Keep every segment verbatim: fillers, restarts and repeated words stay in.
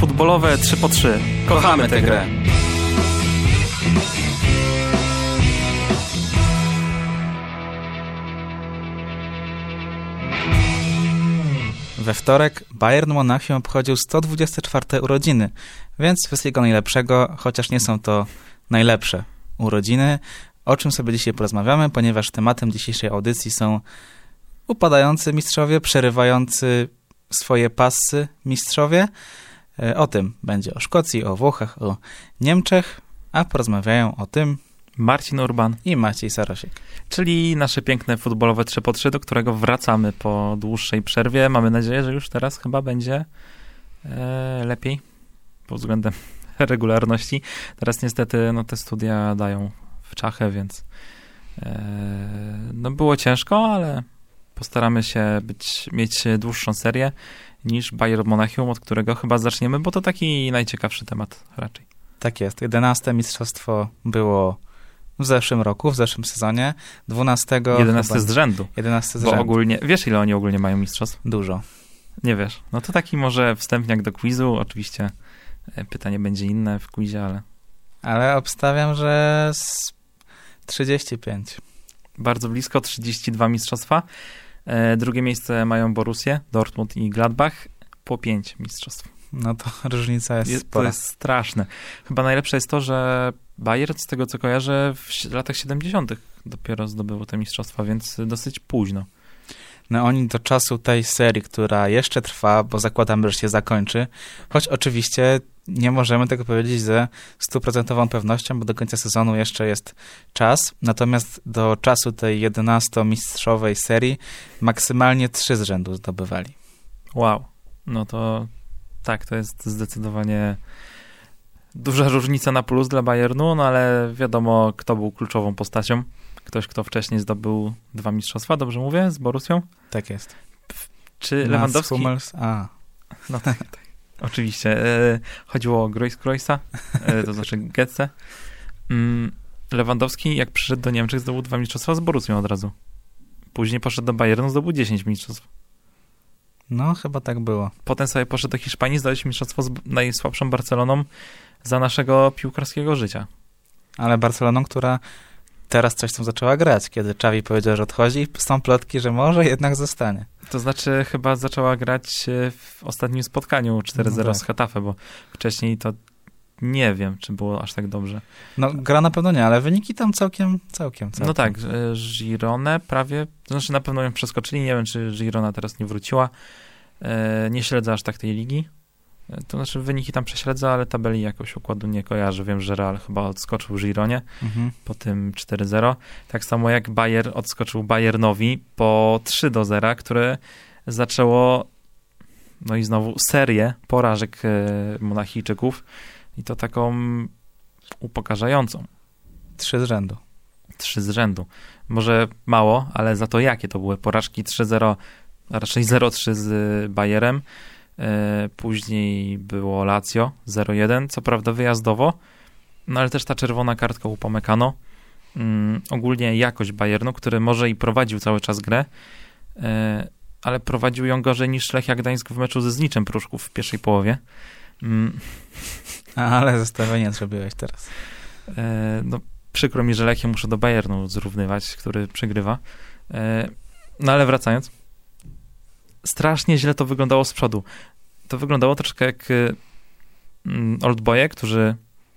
Futbolowe trzy po trzy. Kochamy tę grę. We wtorek Bayern Monachium obchodził sto dwudzieste czwarte urodziny, więc wszystkiego najlepszego, chociaż nie są to najlepsze urodziny, o czym sobie dzisiaj porozmawiamy, ponieważ tematem dzisiejszej audycji są upadający mistrzowie, przerywający swoje pasy mistrzowie. O tym będzie o Szkocji, o Włochach, o Niemczech, a porozmawiają o tym Marcin Urban i Maciej Sarosiek. Czyli nasze piękne futbolowe trzy po trzy, do którego wracamy po dłuższej przerwie. Mamy nadzieję, że już teraz chyba będzie e, lepiej pod względem regularności. Teraz niestety no, te studia dają w czachę, więc e, no, było ciężko, ale postaramy się być, mieć dłuższą serię niż Bayern Monachium, od którego chyba zaczniemy, bo to taki najciekawszy temat raczej. Tak jest. jedenaste mistrzostwo było w zeszłym roku, w zeszłym sezonie. dwunastego jedenaste chyba, z rzędu. jedenaste z bo rzędu. ogólnie, wiesz ile oni ogólnie mają mistrzostw? Dużo. Nie wiesz. No to taki może wstępniak do quizu. Oczywiście pytanie będzie inne w quizie, ale... Ale obstawiam, że z trzydzieści pięć. Bardzo blisko, trzydzieści dwa mistrzostwa. E, drugie miejsce mają Borussię, Dortmund i Gladbach. Po pięć mistrzostw. No to różnica jest, jest spora. To jest straszne. Chyba najlepsze jest to, że Bayern, z tego co kojarzę, w latach siedemdziesiątych dopiero zdobyło te mistrzostwa, więc dosyć późno. No oni do czasu tej serii, która jeszcze trwa, bo zakładamy, że się zakończy, choć oczywiście nie możemy tego powiedzieć ze stuprocentową pewnością, bo do końca sezonu jeszcze jest czas, natomiast do czasu tej jedenastomistrzowej serii maksymalnie trzy z rzędu zdobywali. Wow. No to tak, to jest zdecydowanie duża różnica na plus dla Bayernu, no ale wiadomo, kto był kluczową postacią. Ktoś, kto wcześniej zdobył dwa mistrzostwa, dobrze mówię, z Borussią? Tak jest. Czy Mats Lewandowski... Hummels? A. No tak, tak. Oczywiście. E, chodziło o Groys-Groysa, e, to znaczy Getze. Mm, Lewandowski, jak przyszedł do Niemczech, zdobył dwa mistrzostwa z Borussią od razu. Później poszedł do Bayernu, zdobył dziesięć mistrzostw. No, chyba tak było. Potem sobie poszedł do Hiszpanii, zdobyć mistrzostwo z najsłabszą Barceloną za naszego piłkarskiego życia. Ale Barceloną, która teraz coś tam zaczęła grać, kiedy Xavi powiedział, że odchodzi, są plotki, że może jednak zostanie. To znaczy chyba zaczęła grać w ostatnim spotkaniu cztery zero no tak. z Getafe, bo wcześniej to nie wiem, czy było aż tak dobrze. No gra na pewno nie, ale wyniki tam całkiem, całkiem, całkiem. No tak, Girone prawie, to znaczy na pewno ją przeskoczyli, nie wiem, czy Girona teraz nie wróciła. Nie śledzę aż tak tej ligi. To znaczy wyniki tam prześledzę, ale tabeli jakoś układu nie kojarzę. Wiem, że Real chyba odskoczył Gironie mhm. po tym cztery zero. Tak samo jak Bayern odskoczył Bayernowi po trzy do zera, które zaczęło no i znowu serię porażek Monachijczyków i to taką upokarzającą. Trzy z rzędu. Trzy z rzędu. Może mało, ale za to jakie to były porażki? trzy zero, a raczej zero trzy z Bayerem. Później było Lazio zero jeden, co prawda wyjazdowo, no ale też ta czerwona kartka Upamecano. Um, ogólnie jakość Bayernu, który może i prowadził cały czas grę, e, ale prowadził ją gorzej niż Lechia Gdańsk w meczu ze Zniczem Pruszków w pierwszej połowie. Um, ale zestawienie zrobiłeś teraz. E, no, przykro mi, że Lechię muszę do Bayernu zrównywać, który przegrywa. E, no ale wracając. Strasznie źle to wyglądało z przodu. To wyglądało troszkę jak mm, oldboye, którzy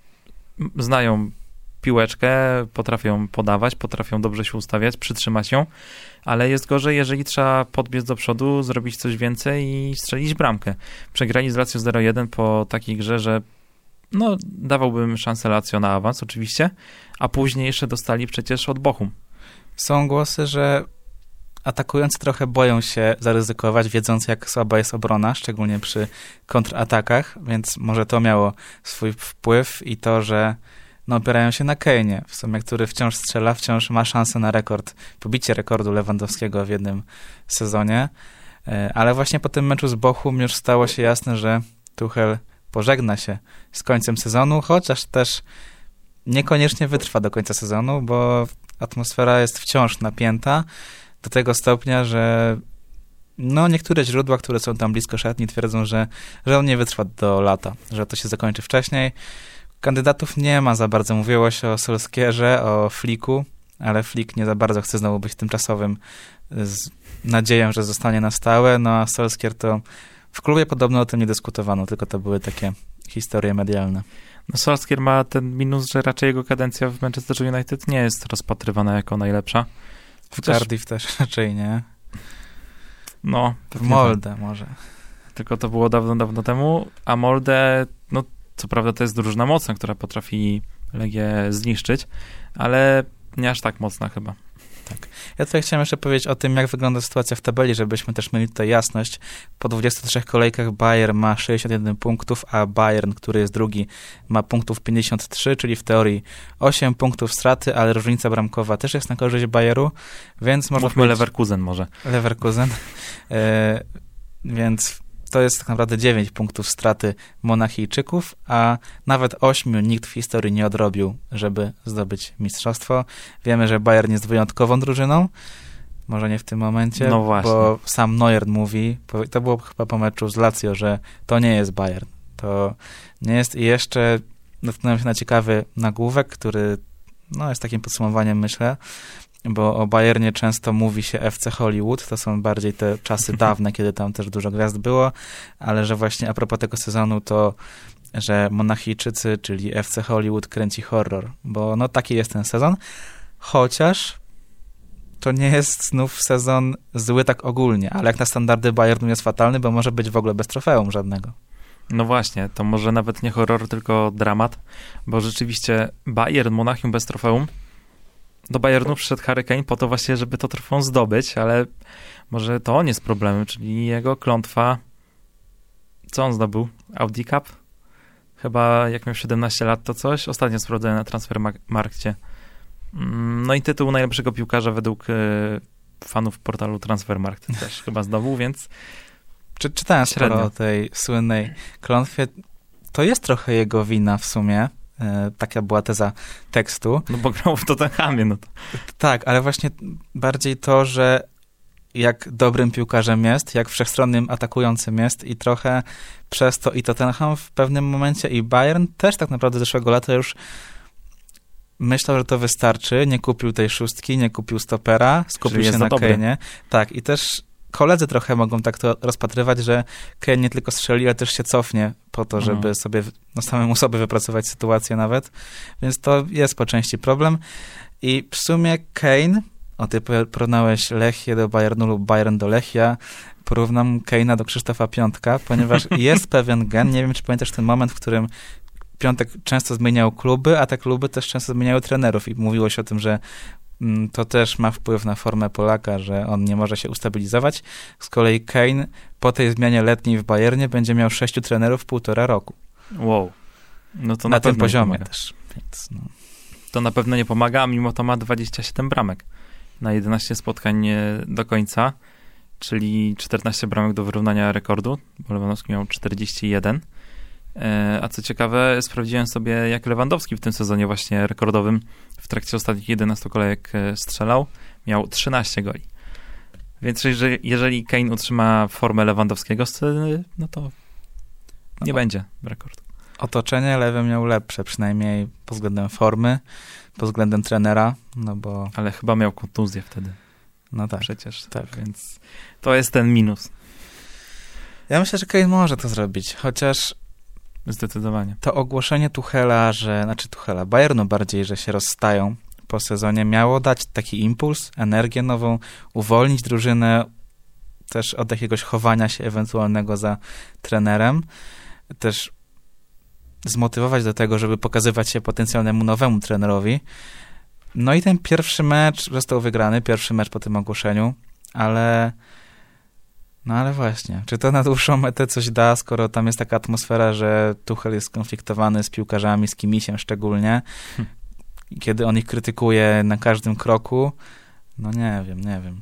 znają piłeczkę, potrafią podawać, potrafią dobrze się ustawiać, przytrzymać ją, ale jest gorzej, jeżeli trzeba podbiec do przodu, zrobić coś więcej i strzelić bramkę. Przegrali z Lazio zero jeden po takiej grze, że no, dawałbym szansę Lazio na awans oczywiście, a później jeszcze dostali przecież od Bochum. Są głosy, że atakujący trochę boją się zaryzykować, wiedząc jak słaba jest obrona, szczególnie przy kontratakach, więc może to miało swój wpływ i to, że no, opierają się na Kane'ie, w sumie, który wciąż strzela, wciąż ma szansę na rekord, pobicie rekordu Lewandowskiego w jednym sezonie, ale właśnie po tym meczu z Bochum już stało się jasne, że Tuchel pożegna się z końcem sezonu, chociaż też niekoniecznie wytrwa do końca sezonu, bo atmosfera jest wciąż napięta, do tego stopnia, że no niektóre źródła, które są tam blisko szatni, twierdzą, że, że on nie wytrwa do lata, że to się zakończy wcześniej. Kandydatów nie ma za bardzo. Mówiło się o Solskierze, o Flicku, ale Flick nie za bardzo chce znowu być tymczasowym z nadzieją, że zostanie na stałe, no a Solskjaer to w klubie podobno o tym nie dyskutowano, tylko to były takie historie medialne. No Solskjaer ma ten minus, że raczej jego kadencja w Manchester United nie jest rozpatrywana jako najlepsza. W Cardiff też raczej nie. No. W Molde tak. Może. Tylko to było dawno, dawno temu, a Molde, no co prawda to jest drużyna mocna, która potrafi Legię zniszczyć, ale nie aż tak mocna chyba. Tak. Ja tutaj chciałem jeszcze powiedzieć o tym, jak wygląda sytuacja w tabeli, żebyśmy też mieli tutaj jasność. Po dwudziestu trzech kolejkach Bayern ma sześćdziesiąt jeden punktów, a Bayern, który jest drugi, ma punktów pięćdziesiąt trzy, czyli w teorii osiem punktów straty, ale różnica bramkowa też jest na korzyść Bayeru, więc można Mówmy powiedzieć... Leverkusen może. Leverkusen. E, więc to jest tak naprawdę dziewięć punktów straty Monachijczyków, a nawet ośmiu nikt w historii nie odrobił, żeby zdobyć mistrzostwo. Wiemy, że Bayern jest wyjątkową drużyną, może nie w tym momencie, no właśnie. Bo sam Neuer mówi, to było chyba po meczu z Lazio, że to nie jest Bayern. To nie jest i jeszcze natknąłem się na ciekawy nagłówek, który no, jest takim podsumowaniem, myślę, bo o Bayernie często mówi się F C Hollywood, to są bardziej te czasy dawne, kiedy tam też dużo gwiazd było, ale że właśnie a propos tego sezonu to, że Monachijczycy, czyli F C Hollywood kręci horror, bo no taki jest ten sezon, chociaż to nie jest znów sezon zły tak ogólnie, ale jak na standardy Bayernu jest fatalny, bo może być w ogóle bez trofeum żadnego. No właśnie, to może nawet nie horror, tylko dramat, bo rzeczywiście Bayern Monachium bez trofeum. Do Bayernu przyszedł Harry Kane po to właśnie, żeby to trofeum zdobyć, ale może to on jest problemem, czyli jego klątwa. Co on zdobył? Audi Cup? Chyba jak miał siedemnaście lat to coś. Ostatnio sprawdzałem na Transfermarkcie. No i tytuł najlepszego piłkarza według y, fanów portalu Transfermarkt też chyba zdobył, więc Czy, czytałem sporo o tej słynnej klątwie. To jest trochę jego wina w sumie. Taka była teza tekstu. No bo grał w Tottenhamie, no to. Tak, ale właśnie bardziej to, że jak dobrym piłkarzem jest, jak wszechstronnym atakującym jest i trochę przez to i Tottenham w pewnym momencie i Bayern też tak naprawdę zeszłego lata już myślał, że to wystarczy, nie kupił tej szóstki, nie kupił stopera, skupił się na Kane'ie. Tak, i też koledzy trochę mogą tak to rozpatrywać, że Kane nie tylko strzeli, ale też się cofnie po to, żeby mhm. sobie, no samemu sobie wypracować sytuację nawet. Więc to jest po części problem. I w sumie Kane, o ty porównałeś Lechię do Bayernu lub Bayern do Lechia, porównam Kane'a do Krzysztofa Piątka, ponieważ jest pewien gen, nie wiem, czy pamiętasz ten moment, w którym Piątek często zmieniał kluby, a te kluby też często zmieniały trenerów i mówiło się o tym, że to też ma wpływ na formę Polaka, że on nie może się ustabilizować. Z kolei Kane po tej zmianie letniej w Bayernie będzie miał sześciu trenerów w półtora roku. Wow. No to na, na tym poziomie też. Więc no. To na pewno nie pomaga, a mimo to ma dwadzieścia siedem bramek na jedenaście spotkań do końca, czyli czternaście bramek do wyrównania rekordu, bo Lewandowski miał czterdzieści jeden. A co ciekawe, sprawdziłem sobie, jak Lewandowski w tym sezonie właśnie rekordowym w trakcie ostatnich jedenastu kolejek strzelał. Miał trzynaście goli. Więc jeżeli, jeżeli Kane utrzyma formę Lewandowskiego, no to nie no, będzie rekordu. Otoczenie lewe miał lepsze, przynajmniej pod względem formy, pod względem trenera, no bo... Ale chyba miał kontuzję wtedy. No tak. Przecież, tak. Więc to jest ten minus. Ja myślę, że Kane może to zrobić, chociaż zdecydowanie. To ogłoszenie Tuchela, że, znaczy Tuchela, Bayernu bardziej, że się rozstają po sezonie, miało dać taki impuls, energię nową, uwolnić drużynę też od jakiegoś chowania się ewentualnego za trenerem, też zmotywować do tego, żeby pokazywać się potencjalnemu nowemu trenerowi. No i ten pierwszy mecz został wygrany, pierwszy mecz po tym ogłoszeniu, ale no ale właśnie, czy to na dłuższą metę coś da, skoro tam jest taka atmosfera, że Tuchel jest skonfliktowany z piłkarzami, z Kimisiem szczególnie, hm. kiedy on ich krytykuje na każdym kroku, no nie wiem, nie wiem.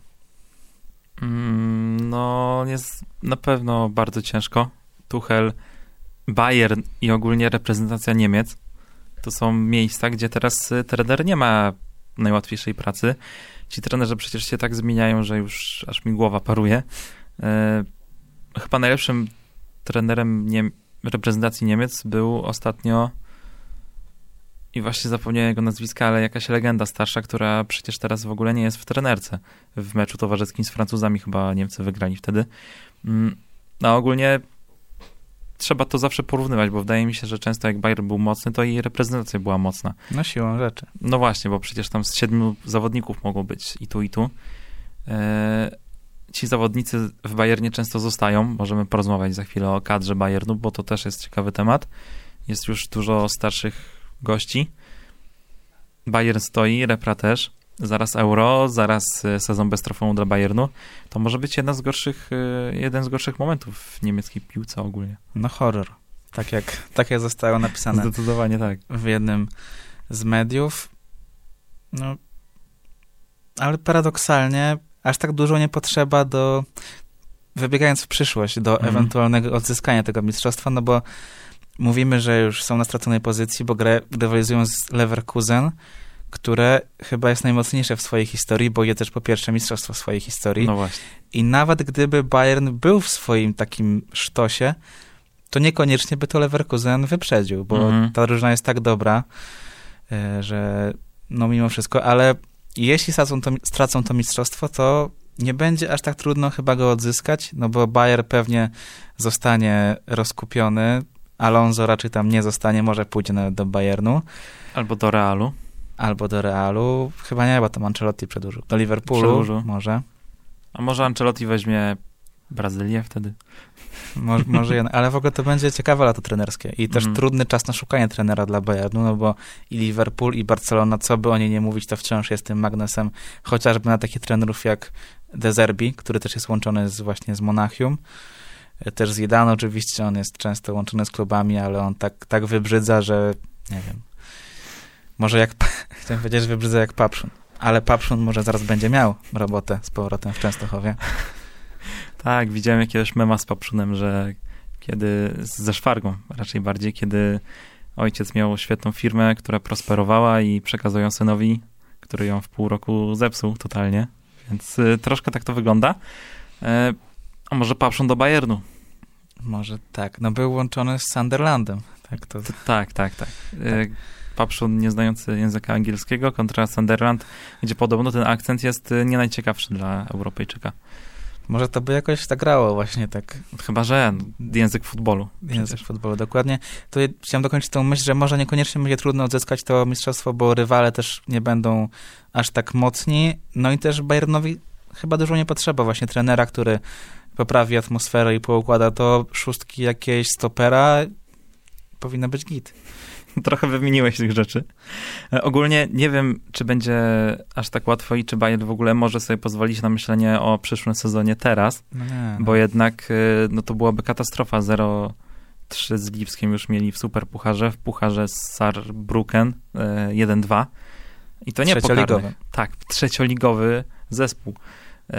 Mm, no jest na pewno bardzo ciężko. Tuchel, Bayern i ogólnie reprezentacja Niemiec to są miejsca, gdzie teraz trener nie ma najłatwiejszej pracy. Ci trenerzy przecież się tak zmieniają, że już aż mi głowa paruje. E, chyba najlepszym trenerem Niem- reprezentacji Niemiec był ostatnio i właśnie zapomniałem jego nazwiska, ale jakaś legenda starsza, która przecież teraz w ogóle nie jest w trenerce. W meczu towarzyskim z Francuzami chyba Niemcy wygrali wtedy. No ogólnie trzeba to zawsze porównywać, bo wydaje mi się, że często jak Bayern był mocny, to i reprezentacja była mocna. No siłą rzeczy. No właśnie, bo przecież tam z siedmiu zawodników mogło być i tu, i tu. Eee, ci zawodnicy w Bayernie często zostają. Możemy porozmawiać za chwilę o kadrze Bayernu, bo to też jest ciekawy temat. Jest już dużo starszych gości. Bayern stoi, repra też. Zaraz Euro, zaraz sezon bez trofeum dla Bayernu. To może być jedna z gorszych, jeden z gorszych momentów w niemieckiej piłce ogólnie. No horror. Tak jak, tak jak zostało napisane. Zdecydowanie tak. W jednym z mediów. No, ale paradoksalnie aż tak dużo nie potrzeba do, wybiegając w przyszłość, do mm. ewentualnego odzyskania tego mistrzostwa, no bo mówimy, że już są na straconej pozycji, bo grę rywalizują z Leverkusen, które chyba jest najmocniejsze w swojej historii, bo je też po pierwsze mistrzostwo w swojej historii. No właśnie. I nawet gdyby Bayern był w swoim takim sztosie, to niekoniecznie by to Leverkusen wyprzedził, bo mm. ta drużyna jest tak dobra, że no mimo wszystko, ale jeśli stracą to, stracą to mistrzostwo, to nie będzie aż tak trudno chyba go odzyskać, no bo Bayern pewnie zostanie rozkupiony, Alonso raczej tam nie zostanie, może pójdzie nawet do Bayernu. Albo do Realu. Albo do Realu. Chyba nie, bo tam Ancelotti przedłużył. Do Liverpoolu Przedłużył. może. A może Ancelotti weźmie Brazylię wtedy? Może, może ale w ogóle to będzie ciekawe lato trenerskie i też mm. trudny czas na szukanie trenera dla Bayernu, no bo i Liverpool, i Barcelona, co by o niej nie mówić, to wciąż jest tym magnesem, chociażby na takich trenerów jak De Zerbi, który też jest łączony z, właśnie z Monachium. Też z Zidane oczywiście, on jest często łączony z klubami, ale on tak, tak wybrzydza, że nie wiem. Może jak, chciałem powiedzieć, że wybrzydza jak Papszun, ale Papszun może zaraz będzie miał robotę z powrotem w Częstochowie. Tak, widziałem jakiegoś mema z Papszunem, że kiedy, ze Szwargą raczej bardziej, kiedy ojciec miał świetną firmę, która prosperowała i przekazał ją synowi, który ją w pół roku zepsuł totalnie, więc y, troszkę tak to wygląda. Y, a może Papszun do Bayernu? Może tak, no był łączony z Sunderlandem. Tak, to... T- tak, tak, tak. Y, Papszun nie znający języka angielskiego kontra Sunderland, gdzie podobno ten akcent jest nie najciekawszy dla Europejczyka. Może to by jakoś zagrało właśnie tak. Chyba, że język futbolu. Język futbolu, dokładnie. To chciałem dokończyć tą myśl, że może niekoniecznie będzie trudno odzyskać to mistrzostwo, bo rywale też nie będą aż tak mocni. No i też Bayernowi chyba dużo nie potrzeba właśnie trenera, który poprawi atmosferę i poukłada to szóstki jakiejś stopera. Powinno być git. Trochę wymieniłeś tych rzeczy. E, ogólnie nie wiem, czy będzie aż tak łatwo i czy Bayern w ogóle może sobie pozwolić na myślenie o przyszłym sezonie teraz, no nie, bo jednak no to byłaby katastrofa. zero trzy z Lipskiem już mieli w Superpucharze, w Pucharze z Saarbrücken e, jeden dwa. I to nie pokarny. Tak, trzecioligowy zespół. E,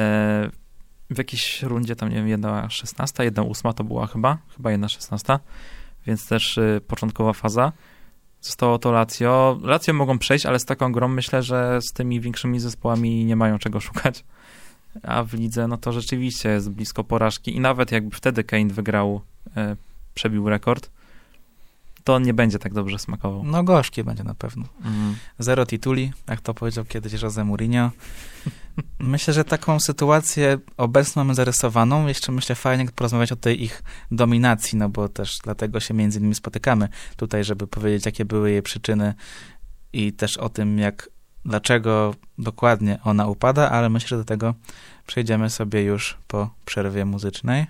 w jakiejś rundzie tam, nie wiem, jedna szesnasta, jedna ósma to była chyba, chyba jedna szesnasta, więc też y, początkowa faza. Zostało to Lazio. Lazio mogą przejść, ale z taką grą myślę, że z tymi większymi zespołami nie mają czego szukać. A w lidze, no to rzeczywiście jest blisko porażki i nawet jakby wtedy Kane wygrał, e, przebił rekord, to on nie będzie tak dobrze smakował. No gorzkie będzie na pewno. Mhm. Zero tituli, jak to powiedział kiedyś Jose Mourinho. Myślę, że taką sytuację obecną mamy zarysowaną. Jeszcze myślę fajnie porozmawiać o tej ich dominacji, no bo też dlatego się między innymi spotykamy tutaj, żeby powiedzieć, jakie były jej przyczyny i też o tym, jak, dlaczego dokładnie ona upada, ale myślę, że do tego przejdziemy sobie już po przerwie muzycznej.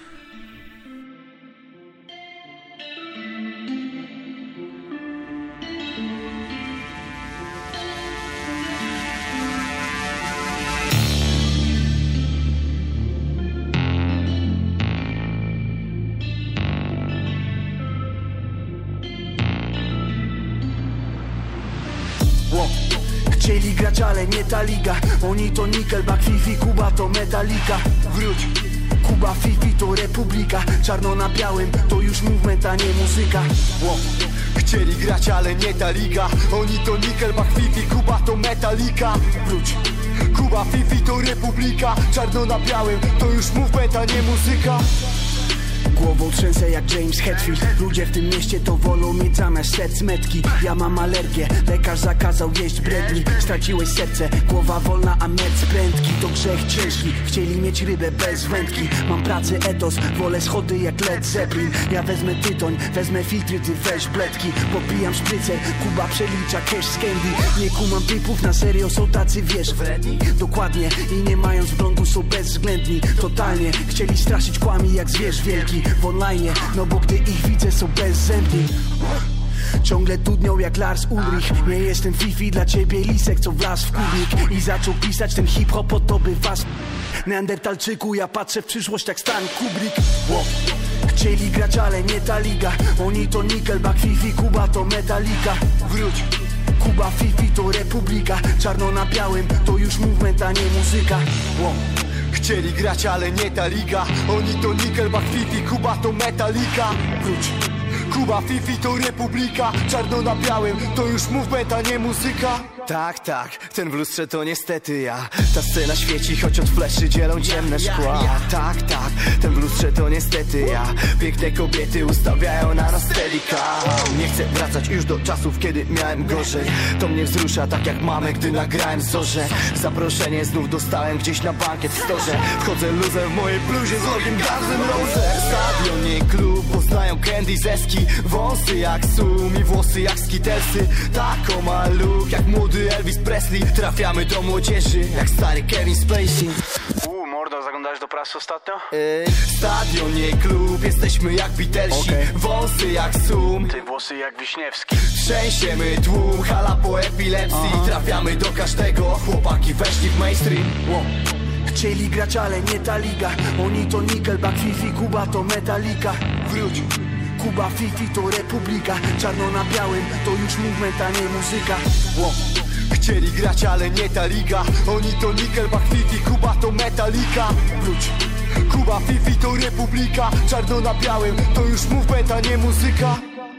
Chcieli grać, ale nie ta liga. Oni to Nickelback, Fifi, Kuba to Metallica. Wróć, Kuba, Fifi to Republika. Czarno na białym to już movement, a nie muzyka. Wow. Chcieli grać, ale nie ta liga. Oni to Nickelback, Fifi, Kuba to Metallica. Wróć, Kuba, Fifi to republika, czarno na białym, to już movement, a nie muzyka. Głową trzęsę jak James Hetfield. Ludzie w tym mieście to wolą mieć zamiast serc metki. Ja mam alergię, lekarz zakazał jeść bredni. Straciłeś serce, głowa wolna, a mecz prędki. To grzech ciężki, chcieli mieć rybę bez wędki. Mam pracę etos, wolę schody jak Led Zeppelin. Ja wezmę tytoń, wezmę filtry, ty weź bledki. Popijam szprycer, Kuba przelicza cash z candy. Nie kumam typów, na serio są tacy, wiesz, wredni. Dokładnie, i nie mając wglądu są bezwzględni. Totalnie, chcieli straszyć kłami jak zwierz wielki w online, no bo gdy ich widzę są bezzębni. Ciągle dudnią jak Lars Ulrich. Nie jestem Fifi, dla ciebie lisek, co wlazł w kurnik i zaczął pisać ten hip-hop, o to by was Neandertalczyku, ja patrzę w przyszłość jak Stan Kubrick. Wow. Chcieli grać, ale nie ta liga. Oni to Nickelback, Fifi, Kuba to Metallica. Wróć, Kuba, Fifi to republika, czarno na białym, to już movement, a nie muzyka. Wow. Chcieli grać, ale nie ta liga. Oni to Nickelback, Fifi, Kuba to Metallica. Wróć, Kuba, Fifi to republika, czarno na białym, to już movement, a nie muzyka. Tak, tak, ten w lustrze to niestety ja. Ta scena świeci, choć od fleszy dzielą ciemne szkła. Tak, tak, ten w lustrze to niestety ja. Piękne kobiety ustawiają na nas steadicam. Nie chcę wracać już do czasów, kiedy miałem gorzej. To mnie wzrusza tak jak mamę, gdy nagrałem Zorze. Zaproszenie znów dostałem gdzieś na bankiet w storze. Wchodzę luzem w mojej bluzie z logiem Guns N' Roses. Stadion, nie klub, poznają Candy Zeski. Wąsy jak sum i włosy jak skitelsy. Taką ma look jak młody Elvis Presley. Trafiamy do młodzieży jak stary Kevin Spacey. Uuu, mordo, zaglądałeś do prasy ostatnio? Yy, stadion, nie klub, jesteśmy jak Beatlesi. Okay. Wąsy jak sum, ty włosy jak Wiśniewski. trzęsiemy tłum, hala po epilepsji. Aha. Trafiamy do każdego, chłopaki weszli w mainstream. Wow. Chcieli grać, ale nie ta liga. Oni to Nickelback, Fifi, Kuba to Metallica. Wróć, Kuba, Fifi to republika, czarno na białym, to już movement, a nie muzyka. Wow. Chcieli grać, ale nie ta liga. Oni to Nickelback, Fifi, Kuba to Metallica. Wróć, Kuba, Fifi to republika, czarno na białym, to już movement, a nie muzyka.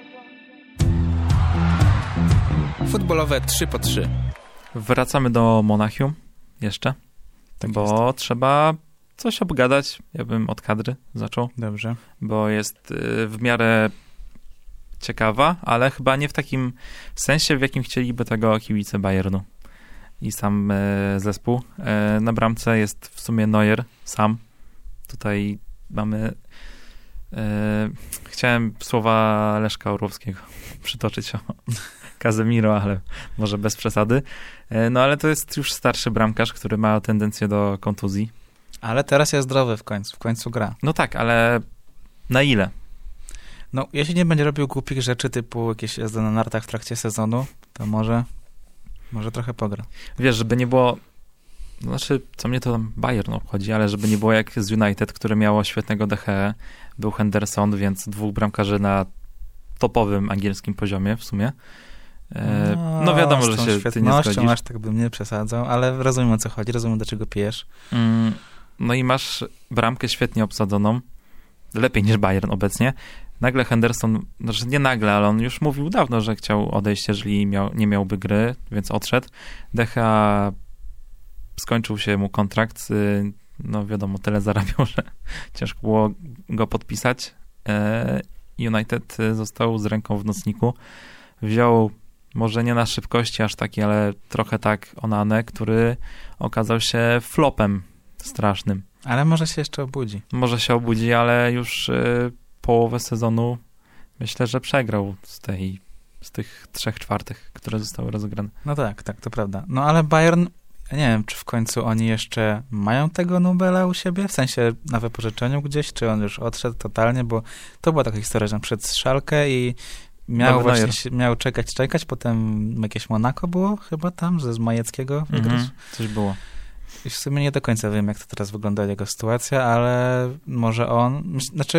Futbolowe trzy po trzy. Wracamy do Monachium jeszcze, Tak bo jest. trzeba coś obgadać. Ja bym od kadry zaczął. Dobrze. Bo jest y, w miarę ciekawa, ale chyba nie w takim sensie, w jakim chcieliby tego kibice Bayernu i sam y, zespół. Y, na bramce jest w sumie Neuer sam. Tutaj mamy y, chciałem słowa Leszka Orłowskiego przytoczyć o Casemiro, ale może bez przesady. Y, no ale to jest już starszy bramkarz, który ma tendencję do kontuzji. Ale teraz jest zdrowy w końcu, w końcu gra. No tak, ale na ile? No, jeśli nie będzie robił głupich rzeczy typu jakieś jazdy na nartach w trakcie sezonu, to może, może trochę pogra. Wiesz, żeby nie było, znaczy, co mnie to tam Bayern obchodzi, ale żeby nie było jak z United, które miało świetnego D H E, był Henderson, więc dwóch bramkarzy na topowym angielskim poziomie w sumie. E, no, no wiadomo, że się ty nie zgodzisz. Aż tak bym nie przesadzał, ale rozumiem, o co chodzi, rozumiem, do czego pijesz. Mm, no i masz bramkę świetnie obsadzoną, lepiej niż Bayern obecnie. Nagle Henderson, znaczy nie nagle, ale on już mówił dawno, że chciał odejść, jeżeli miał, nie miałby gry, więc odszedł. D H A skończył się mu kontrakt, no wiadomo, tyle zarabiał, że ciężko było go podpisać. United został z ręką w nocniku. Wziął może nie na szybkości aż taki, ale trochę tak Onanę, który okazał się flopem strasznym. Ale może się jeszcze obudzi. Może się obudzi, ale już y, połowę sezonu myślę, że przegrał z tej, z tych trzech czwartych, które zostały rozegrane. No tak, tak, to prawda. No ale Bayern, nie wiem, czy w końcu oni jeszcze mają tego Nubela u siebie, w sensie na wypożyczeniu gdzieś, czy on już odszedł totalnie, bo to była taka historia, że przed Szalkę i miał Dobry właśnie się, miał czekać, czekać, potem jakieś Monako było chyba tam, ze z Majeckiego wygrać. Mhm, coś było. I w sumie nie do końca wiem, jak to teraz wygląda jego sytuacja, ale może on, myśl, znaczy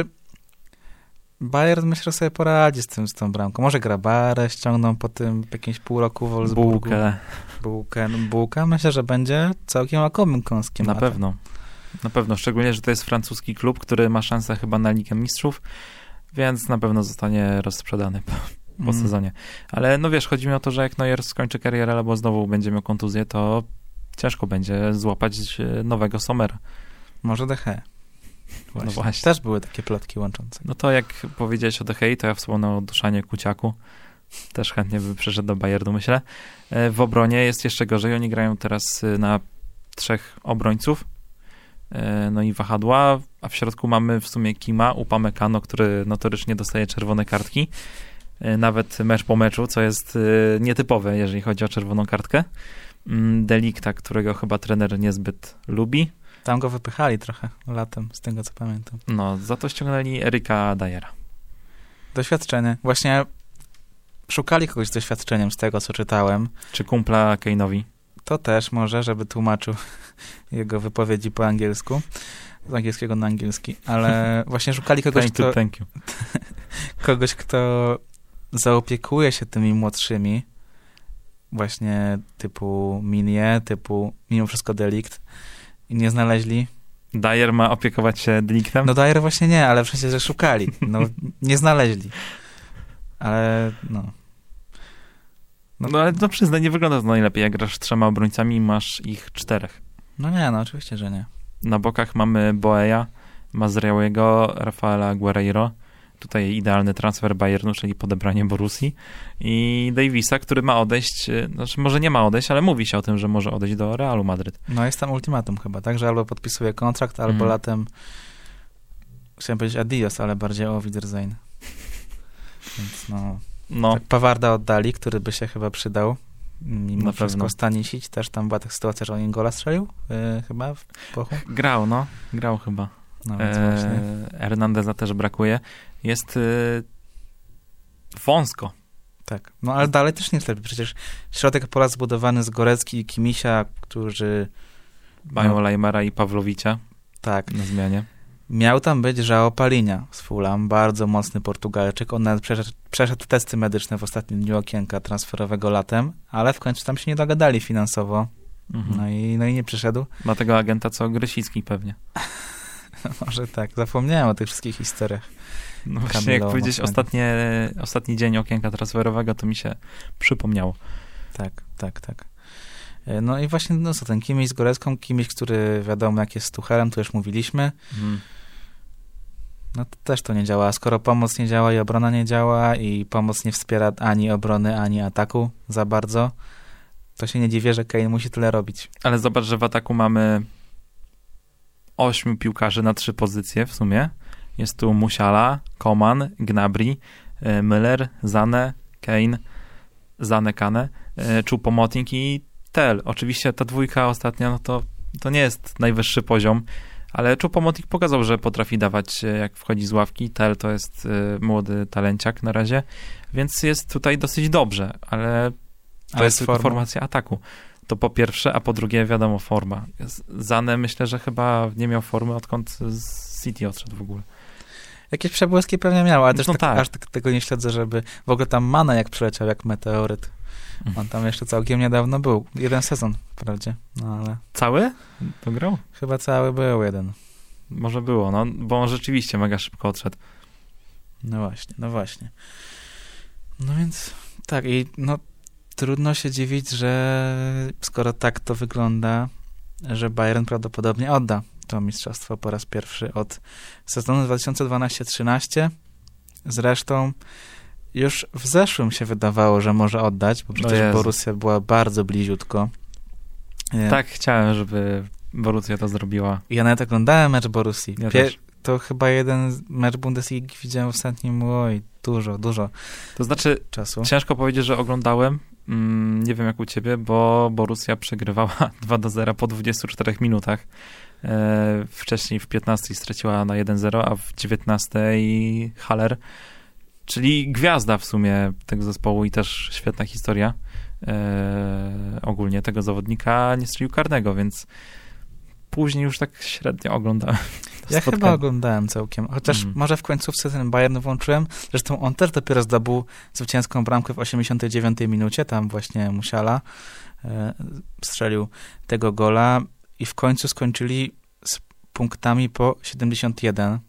Bayern myślę, że sobie poradzi z tym, z tą bramką. Może Grabarę ściągną po tym jakimś pół roku w Wolfsburgu. Bułkę. Bułkę. No, Bułka myślę, że będzie całkiem łakomym kąskiem. Na pewno. Na pewno. Szczególnie, że to jest francuski klub, który ma szansę chyba na Ligę Mistrzów, więc na pewno zostanie rozsprzedany po, po mm. sezonie. Ale no wiesz, chodzi mi o to, że jak Neuer skończy karierę albo znowu będzie miał kontuzję, to ciężko będzie złapać nowego Sommera. Może De Gea. Właśnie. No właśnie. Też były takie plotki łączące. No to jak powiedziałeś o De Gei, to ja wspomnę o Duszanie Kuciaku. Też chętnie by przeszedł do Bayernu, myślę. W obronie jest jeszcze gorzej. Oni grają teraz na trzech obrońców. No i wahadła, a w środku mamy w sumie Kima, Upamecano, który notorycznie dostaje czerwone kartki. Nawet mecz po meczu, co jest nietypowe, jeżeli chodzi o czerwoną kartkę. Delikta, którego chyba trener niezbyt lubi. Tam go wypychali trochę latem, z tego co pamiętam. No, za to ściągnęli Erika Dyera. Doświadczenie. Właśnie szukali kogoś z doświadczeniem, z tego co czytałem. Czy kumpla Kane'owi. To też może, żeby tłumaczył jego wypowiedzi po angielsku. Z angielskiego na angielski. Ale właśnie szukali kogoś, thank you, kto, thank you. kogoś, kto zaopiekuje się tymi młodszymi. Właśnie typu Minie, typu mimo wszystko Delikt. I nie znaleźli. Dyer ma opiekować się Deliktem? No Dyer właśnie nie, ale w sensie, że szukali. No nie znaleźli. Ale no. No, no ale to przyznaj, nie wygląda to najlepiej, jak grasz trzema obrońcami i masz ich czterech. No nie, no oczywiście, że nie. Na bokach mamy Boeja, Mazraouiego, Rafaela Guerreiro. Tutaj idealny transfer Bayernu, czyli podebranie Borussii. I Davisa, który ma odejść, znaczy może nie ma odejść, ale mówi się o tym, że może odejść do Realu Madryt. No jest tam ultimatum chyba, tak? Że albo podpisuje kontrakt, albo Mhm. latem chciałem powiedzieć adios, ale bardziej o Wiedersehen. Więc no... No, Tak, Pawarda oddali, który by się chyba przydał. Mimo Na wszystko pewno. Stanisić. Też tam była taka sytuacja, że on im gola strzelił yy, chyba w Pochu. grał, no. Grał chyba. No więc właśnie. E, Hernandeza też brakuje. Jest e, wąsko. Tak. No ale dalej też nie lepiej. Przecież środek pola zbudowany z Gorecki i Kimisia, którzy Mają No. Lajmara i Pawlowicza tak. na zmianie. Miał tam być João Palhinha z Fulham, bardzo mocny Portugalczyk. On nawet przeszedł, przeszedł testy medyczne w ostatnim dniu okienka transferowego latem, ale w końcu tam się nie dogadali finansowo. Mhm. No i, no i nie przyszedł. Ma tego agenta co Grysicki pewnie. Może tak. Zapomniałem o tych wszystkich historiach. No właśnie, jak Kamilowo powiedzieć mocnego. ostatnie, ostatni dzień okienka transferowego, to mi się przypomniało. Tak, tak, tak. E, No i właśnie, no co, ten Kimiś z Gorecką, Kimiś, który wiadomo jak jest z Tuchelem, to już mówiliśmy, Mhm. no to też to nie działa. Skoro pomoc nie działa i obrona nie działa i pomoc nie wspiera ani obrony, ani ataku za bardzo, to się nie dziwię, że Kane musi tyle robić. Ale zobacz, że w ataku mamy ośmiu piłkarzy na trzy pozycje w sumie. Jest tu Musiala, Coman, Gnabry, e, Müller, Zane, Kane, Zane, Kane, e, Choupo-Moting i Tel. Oczywiście ta dwójka ostatnia, no to, to nie jest najwyższy poziom, ale Choupo-Moting pokazał, że potrafi dawać, e, jak wchodzi z ławki. Tel to jest e, młody talenciak na razie, więc jest tutaj dosyć dobrze, ale to Ale jest z tylko formą? formacja ataku. To po pierwsze, a po drugie wiadomo forma. Zane myślę, że chyba nie miał formy, odkąd z City odszedł w ogóle. Jakieś przebłyski pewnie miał, ale też No tak, tak. aż tak, tego nie śledzę, żeby w ogóle tam Mana jak przyleciał, jak meteoryt. On tam jeszcze całkiem niedawno był. Jeden sezon wprawdzie, no ale Cały? To grał? chyba cały był jeden. Może było, no, bo on rzeczywiście mega szybko odszedł. No właśnie, no właśnie. No więc tak i no trudno się dziwić, że skoro tak to wygląda, że Bayern prawdopodobnie odda to mistrzostwo po raz pierwszy od sezonu dwa tysiące dwanaście trzynaście. Zresztą już w zeszłym się wydawało, że może oddać, bo przecież Jezu. Borussia była bardzo bliziutko. E, Tak chciałem, żeby Borussia to zrobiła. Ja nawet oglądałem mecz Borussii. Ja Pie- też. To chyba jeden z- mecz Bundesligi widziałem w ostatnim, oj, dużo, dużo To znaczy, czasu. ciężko powiedzieć, że oglądałem. Mm, nie wiem jak u ciebie, bo Borussia przegrywała dwa do zera po dwudziestu czterech minutach. E, wcześniej w piętnastej straciła na jeden zero, a w dziewiętnastej Haller, czyli gwiazda w sumie tego zespołu i też świetna historia e, ogólnie tego zawodnika nie strzelił karnego, więc później już tak średnio oglądałem. to Ja spotkanie. chyba oglądałem całkiem, chociaż Mhm. może w końcówce ten Bayern włączyłem. Zresztą on też dopiero zdobył zwycięską bramkę w osiemdziesiątej dziewiątej minucie, tam właśnie Musiala e, strzelił tego gola i w końcu skończyli z punktami po siedemdziesiąt jeden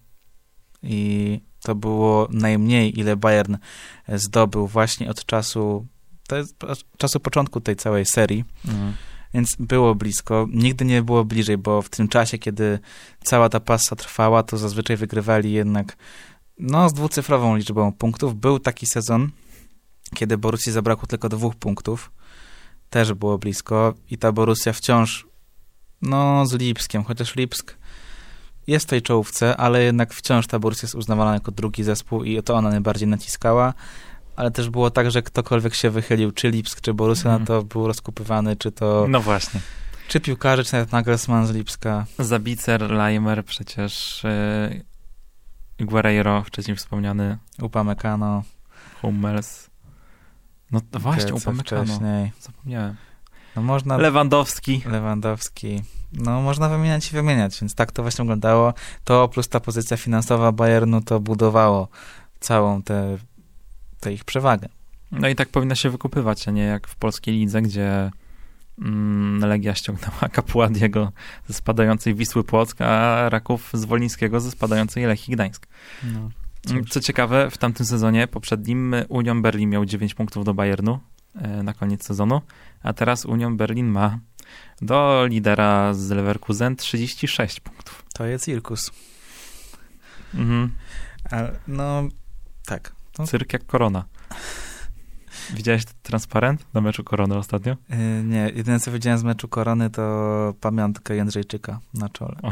i to było najmniej, ile Bayern zdobył właśnie od czasu, to jest od czasu początku tej całej serii. Mhm. Więc było blisko. Nigdy nie było bliżej, bo w tym czasie, kiedy cała ta pasa trwała, to zazwyczaj wygrywali jednak no, z dwucyfrową liczbą punktów. Był taki sezon, kiedy Borussii zabrakło tylko dwóch punktów. Też było blisko i ta Borussia wciąż no z Lipskiem, chociaż Lipsk jest w tej czołówce, ale jednak wciąż ta Borussia jest uznawana jako drugi zespół i to ona najbardziej naciskała. Ale też było tak, że ktokolwiek się wychylił, czy Lipsk, czy Borussia, mm. no to był rozkupywany, czy to... No właśnie. Czy piłkarze, czy nawet Nagelsmann z Lipska. Zabicer, Leimer przecież, yy, Guerreiro, wcześniej wspomniany. Upamecano. Hummels. No to właśnie, Upamecano. Wcześniej. Zapomniałem. No można... Lewandowski. Lewandowski. No można wymieniać i wymieniać, więc tak to właśnie wyglądało. To plus ta pozycja finansowa Bayernu to budowało całą tę tę ich przewagę. No i tak powinna się wykupywać, a nie jak w polskiej lidze, gdzie mm, Legia ściągnęła Capuadiego ze spadającej Wisły Płock, a Raków z Wolińskiego ze spadającej Lechii Gdańsk. No, co ciekawe, w tamtym sezonie poprzednim Union Berlin miał dziewięć punktów do Bayernu e, na koniec sezonu, a teraz Union Berlin ma do lidera z Leverkusen trzydzieści sześć punktów. To jest cirkus. Mhm. Ale, no, tak. To... Cyrk jak Korona. Widziałeś transparent na meczu Korony ostatnio? Yy, nie, jedyne co widziałem z meczu Korony to pamiątkę Jędrzejczyka na czole. O.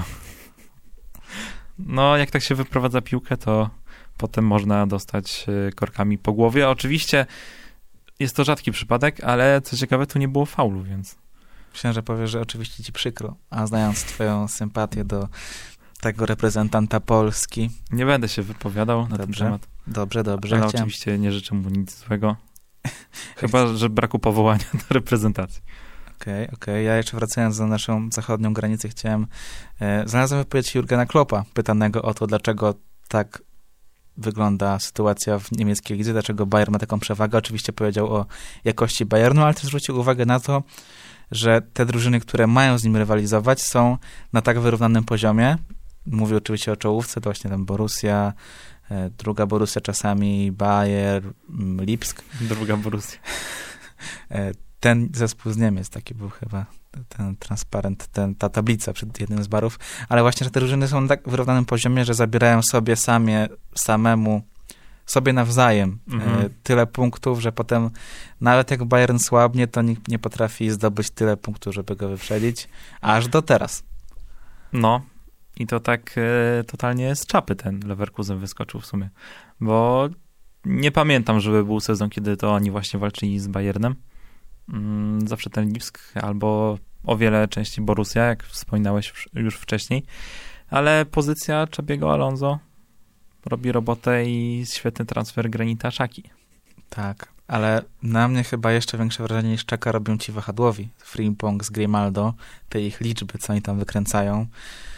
No, jak tak się wyprowadza piłkę, to potem można dostać korkami po głowie. Oczywiście jest to rzadki przypadek, ale co ciekawe, tu nie było faulu, więc... Myślałem, że powiesz, że oczywiście ci przykro, a znając twoją sympatię do tego reprezentanta Polski... Nie będę się wypowiadał na dobrze, ten temat. Dobrze, dobrze. Ale Chciałem... oczywiście nie życzę mu nic złego. Chyba, że braku powołania do reprezentacji. Okej, okay, okej. Okay. Ja jeszcze wracając na naszą zachodnią granicę chciałem... E, znalazłem wypowiedź Jurgena Kloppa, pytanego o to, dlaczego tak wygląda sytuacja w niemieckiej lidze, dlaczego Bayern ma taką przewagę. Oczywiście powiedział o jakości Bayernu, ale też zwrócił uwagę na to, że te drużyny, które mają z nim rywalizować, są na tak wyrównanym poziomie. Mówię oczywiście o czołówce, to właśnie tam Borussia, e, druga Borussia czasami, Bayer, Lipsk. Druga Borussia. E, ten zespół z Niemiec, taki był chyba ten transparent, ten, ta tablica przed jednym z barów, ale właśnie, że te drużyny są na tak wyrównanym poziomie, że zabierają sobie samie, samemu, sobie nawzajem mhm. e, tyle punktów, że potem nawet jak Bayern słabnie, to nikt nie potrafi zdobyć tyle punktów, żeby go wyprzedzić, aż do teraz. No, i to tak e, totalnie z czapy ten Leverkusen wyskoczył w sumie, bo nie pamiętam, żeby był sezon, kiedy to oni właśnie walczyli z Bayernem. Mm, zawsze ten Lipsk albo o wiele częściej Borussia, jak wspominałeś już wcześniej, ale pozycja Xabiego Alonso robi robotę i świetny transfer Granita Xhaki. Tak, ale na mnie chyba jeszcze większe wrażenie niż Xhaka robią ci wahadłowi. Frimpong z Grimaldo, te ich liczby, co oni tam wykręcają.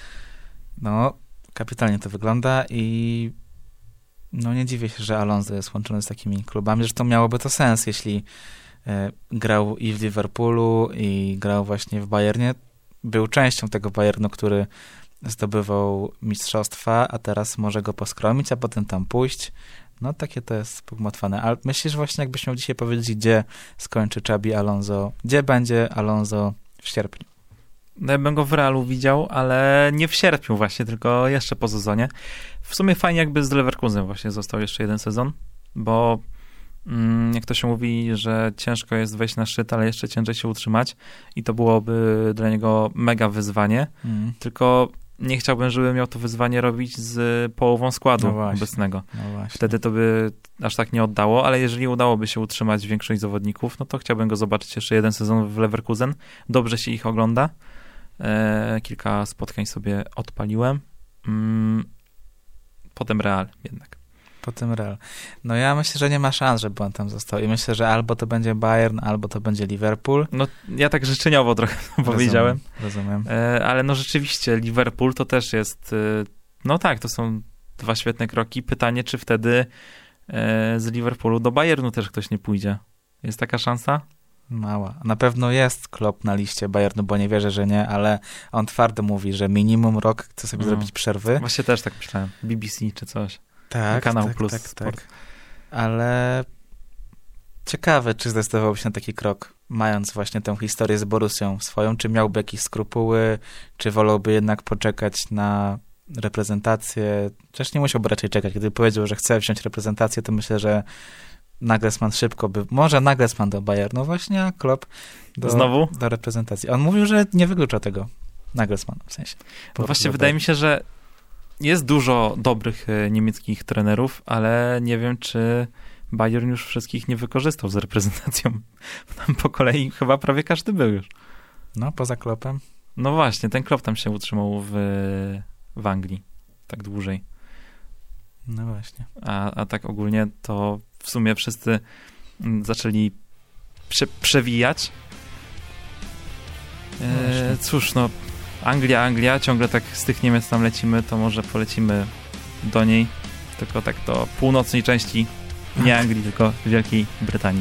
No, kapitalnie to wygląda i no nie dziwię się, że Alonso jest łączony z takimi klubami. Zresztą miałoby to sens, jeśli e, grał i w Liverpoolu, i grał właśnie w Bayernie. Był częścią tego Bayernu, który zdobywał mistrzostwa, a teraz może go poskromić, a potem tam pójść. No takie to jest pogmatwane. Ale myślisz właśnie, jakbyś miał dzisiaj powiedzieć, gdzie skończy Xabi Alonso, gdzie będzie Alonso w sierpniu? No ja bym go w Realu widział, ale nie w sierpniu właśnie, tylko jeszcze po sezonie. W sumie fajnie jakby z Leverkusen właśnie został jeszcze jeden sezon, bo mm, jak to się mówi, że ciężko jest wejść na szczyt, ale jeszcze ciężej się utrzymać i to byłoby dla niego mega wyzwanie, mm. tylko nie chciałbym, żeby miał to wyzwanie robić z połową składu no obecnego. No Wtedy to by aż tak nie oddało, ale jeżeli udałoby się utrzymać większość zawodników, no to chciałbym go zobaczyć jeszcze jeden sezon w Leverkusen. Dobrze się ich ogląda. E, kilka spotkań sobie odpaliłem. Mm, potem Real jednak. Potem Real. No ja myślę, że nie ma szans, żeby on tam został. I myślę, że albo to będzie Bayern, albo to będzie Liverpool. No ja tak życzeniowo trochę rozumiem, powiedziałem. Rozumiem. E, ale no rzeczywiście Liverpool to też jest, e, no tak, to są dwa świetne kroki. Pytanie, czy wtedy e, z Liverpoolu do Bayernu też ktoś nie pójdzie. Jest taka szansa? Mała. Na pewno jest Klopp na liście Bayernu, bo nie wierzę, że nie, ale on twardo mówi, że minimum rok chce sobie no. zrobić przerwy. Właśnie też tak myślałem. B B C czy coś. Tak, Kanał tak, Plus tak, Sport. tak. Ale ciekawe, czy zdecydowałby się na taki krok. mając właśnie tę historię z Borussią swoją, czy miałby jakieś skrupuły, czy wolałby jednak poczekać na reprezentację? Chociaż nie musiałby raczej czekać. Gdyby powiedział, że chce wziąć reprezentację, to myślę, że Nagelsmann szybko by... Może Nagelsmann do Bayernu właśnie, a Klopp do, Znowu? do reprezentacji. On mówił, że nie wyklucza tego. Nagelsmann w sensie. No właśnie wydaje mi się, że jest dużo dobrych e, niemieckich trenerów, ale nie wiem, czy Bayern już wszystkich nie wykorzystał z reprezentacją. Tam po kolei chyba prawie każdy był już. No, poza Kloppem. No właśnie, ten Klopp tam się utrzymał w, w Anglii tak dłużej. No właśnie. A, a tak ogólnie to w sumie wszyscy zaczęli prze, przewijać. E, cóż, no Anglia, Anglia, ciągle tak z tych Niemiec tam lecimy, to może polecimy do niej, tylko tak do północnej części, nie Anglii, tylko Wielkiej Brytanii.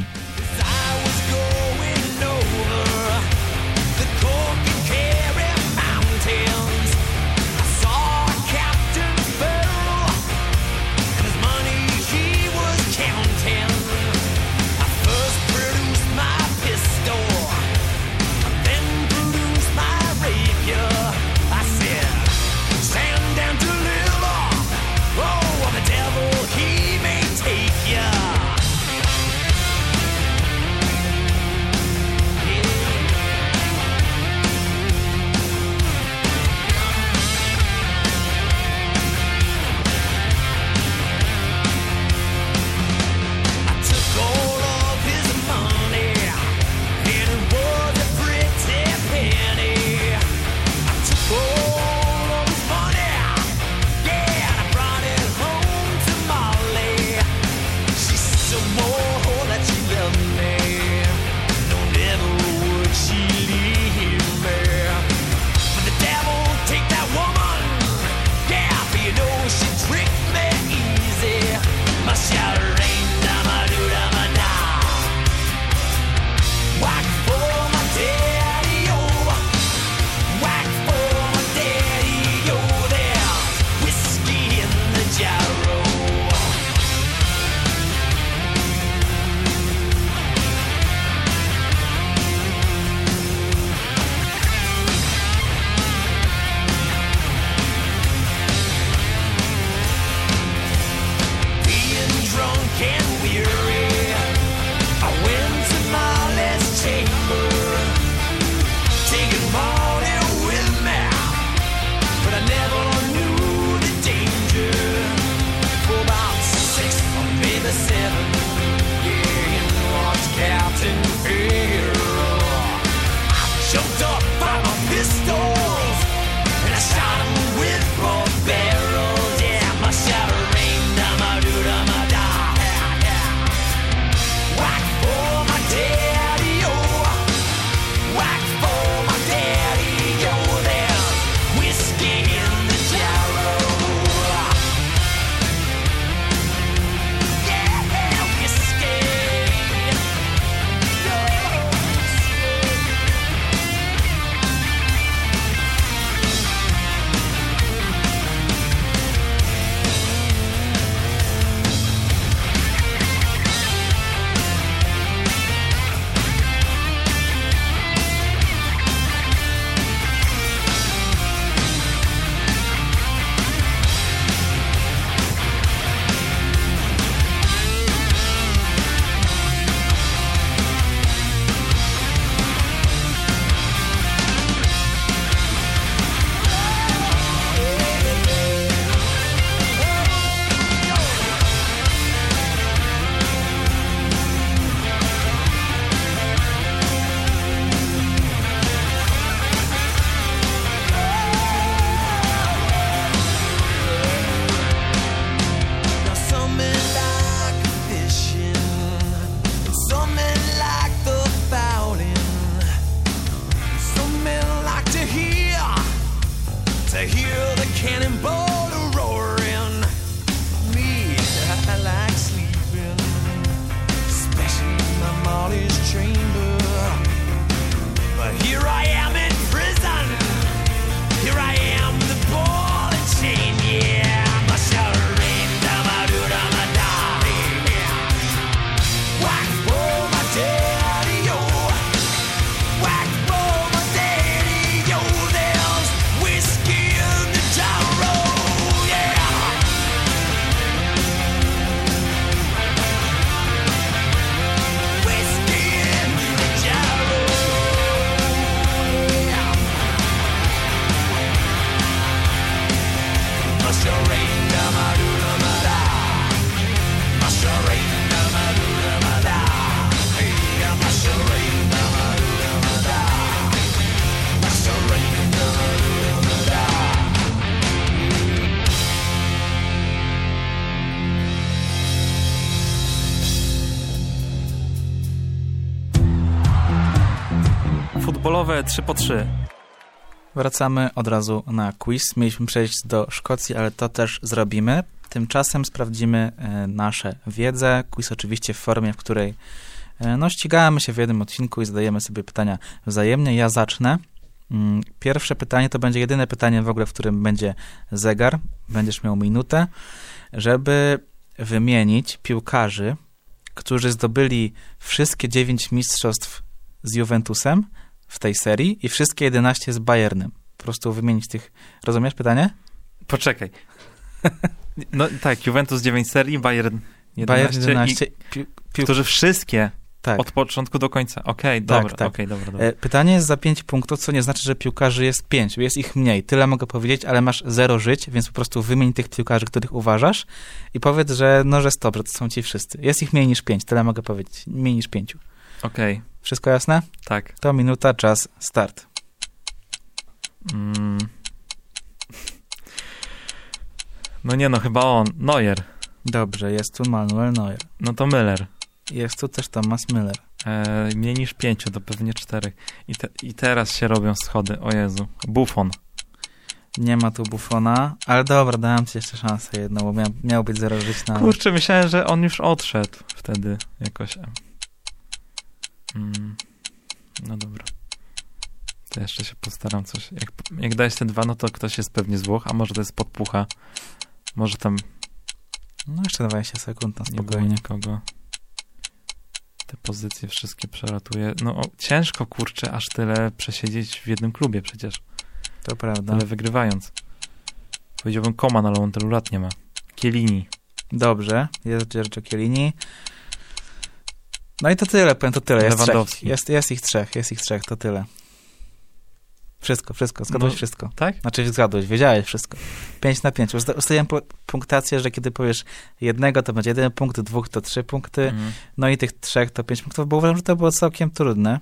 Futbolowe trzy po trzy. Wracamy od razu na quiz. Mieliśmy przejść do Szkocji, ale to też zrobimy. Tymczasem sprawdzimy e, nasze wiedzę. Quiz oczywiście w formie, w której e, no, ścigamy się w jednym odcinku i zadajemy sobie pytania wzajemnie. Ja zacznę. Mm, Pierwsze pytanie to będzie jedyne pytanie w ogóle, w którym będzie zegar. Będziesz miał minutę, żeby wymienić piłkarzy, którzy zdobyli wszystkie dziewięć mistrzostw z Juventusem w tej serii i wszystkie jedenaście z Bayernem. Po prostu wymienić tych... Rozumiesz pytanie? Poczekaj. No tak, Juventus dziewięć serii, Bayern jedenaście, Bayern jedenaście i, pi, pił... którzy wszystkie tak. od początku do końca. Okej, okay, dobra, tak. okej, okay, dobra, dobra. E, Pytanie jest za pięć punktów, co nie znaczy, że piłkarzy jest pięć. Jest ich mniej. Tyle mogę powiedzieć, ale masz zero żyć, więc po prostu wymień tych piłkarzy, których uważasz i powiedz, że no, że stop, że to są ci wszyscy. Jest ich mniej niż pięć. Tyle mogę powiedzieć. Mniej niż pięciu. Okej. Okay. Wszystko jasne? Tak. To minuta, czas, start. Mm. No nie no, chyba on. Neuer. Dobrze, jest tu Manuel Neuer. No to Müller. Jest tu też Thomas Müller. E, mniej niż pięciu, to pewnie czterech. I, te, I teraz się robią schody. O Jezu. Buffon. Nie ma tu Buffona, ale dobra, dałem ci jeszcze szansę jedną, bo miał, miał być zero żyć na... Kurczę, myślałem, że on już odszedł wtedy jakoś. Mm. No dobra. To jeszcze się postaram coś. Jak, jak dajesz te dwa, no to ktoś jest pewnie z Włoch, a może to jest podpucha. Może tam No jeszcze dwadzieścia sekund na nie było spokojnie. nikogo. Te pozycje wszystkie przelatuję. No o, ciężko, kurczę, aż tyle przesiedzieć w jednym klubie przecież. To prawda. Tyle wygrywając. Powiedziałbym Koman, ale on tylu lat nie ma. Chiellini. Dobrze, jest Giorgio Chiellini. No i to tyle, powiem, to tyle. Jest, trzech. Lewandowski. Jest, jest ich trzech, jest ich trzech, to tyle. Wszystko, wszystko, zgadłeś No, wszystko. Tak? Znaczy zgadłeś, wiedziałeś wszystko. Pięć na pięć. Usta- Ustawiłem pu- punktację, że kiedy powiesz jednego, to będzie jeden punkt, dwóch to trzy punkty, Mhm. no i tych trzech to pięć punktów, bo uważam, że to było całkiem trudne.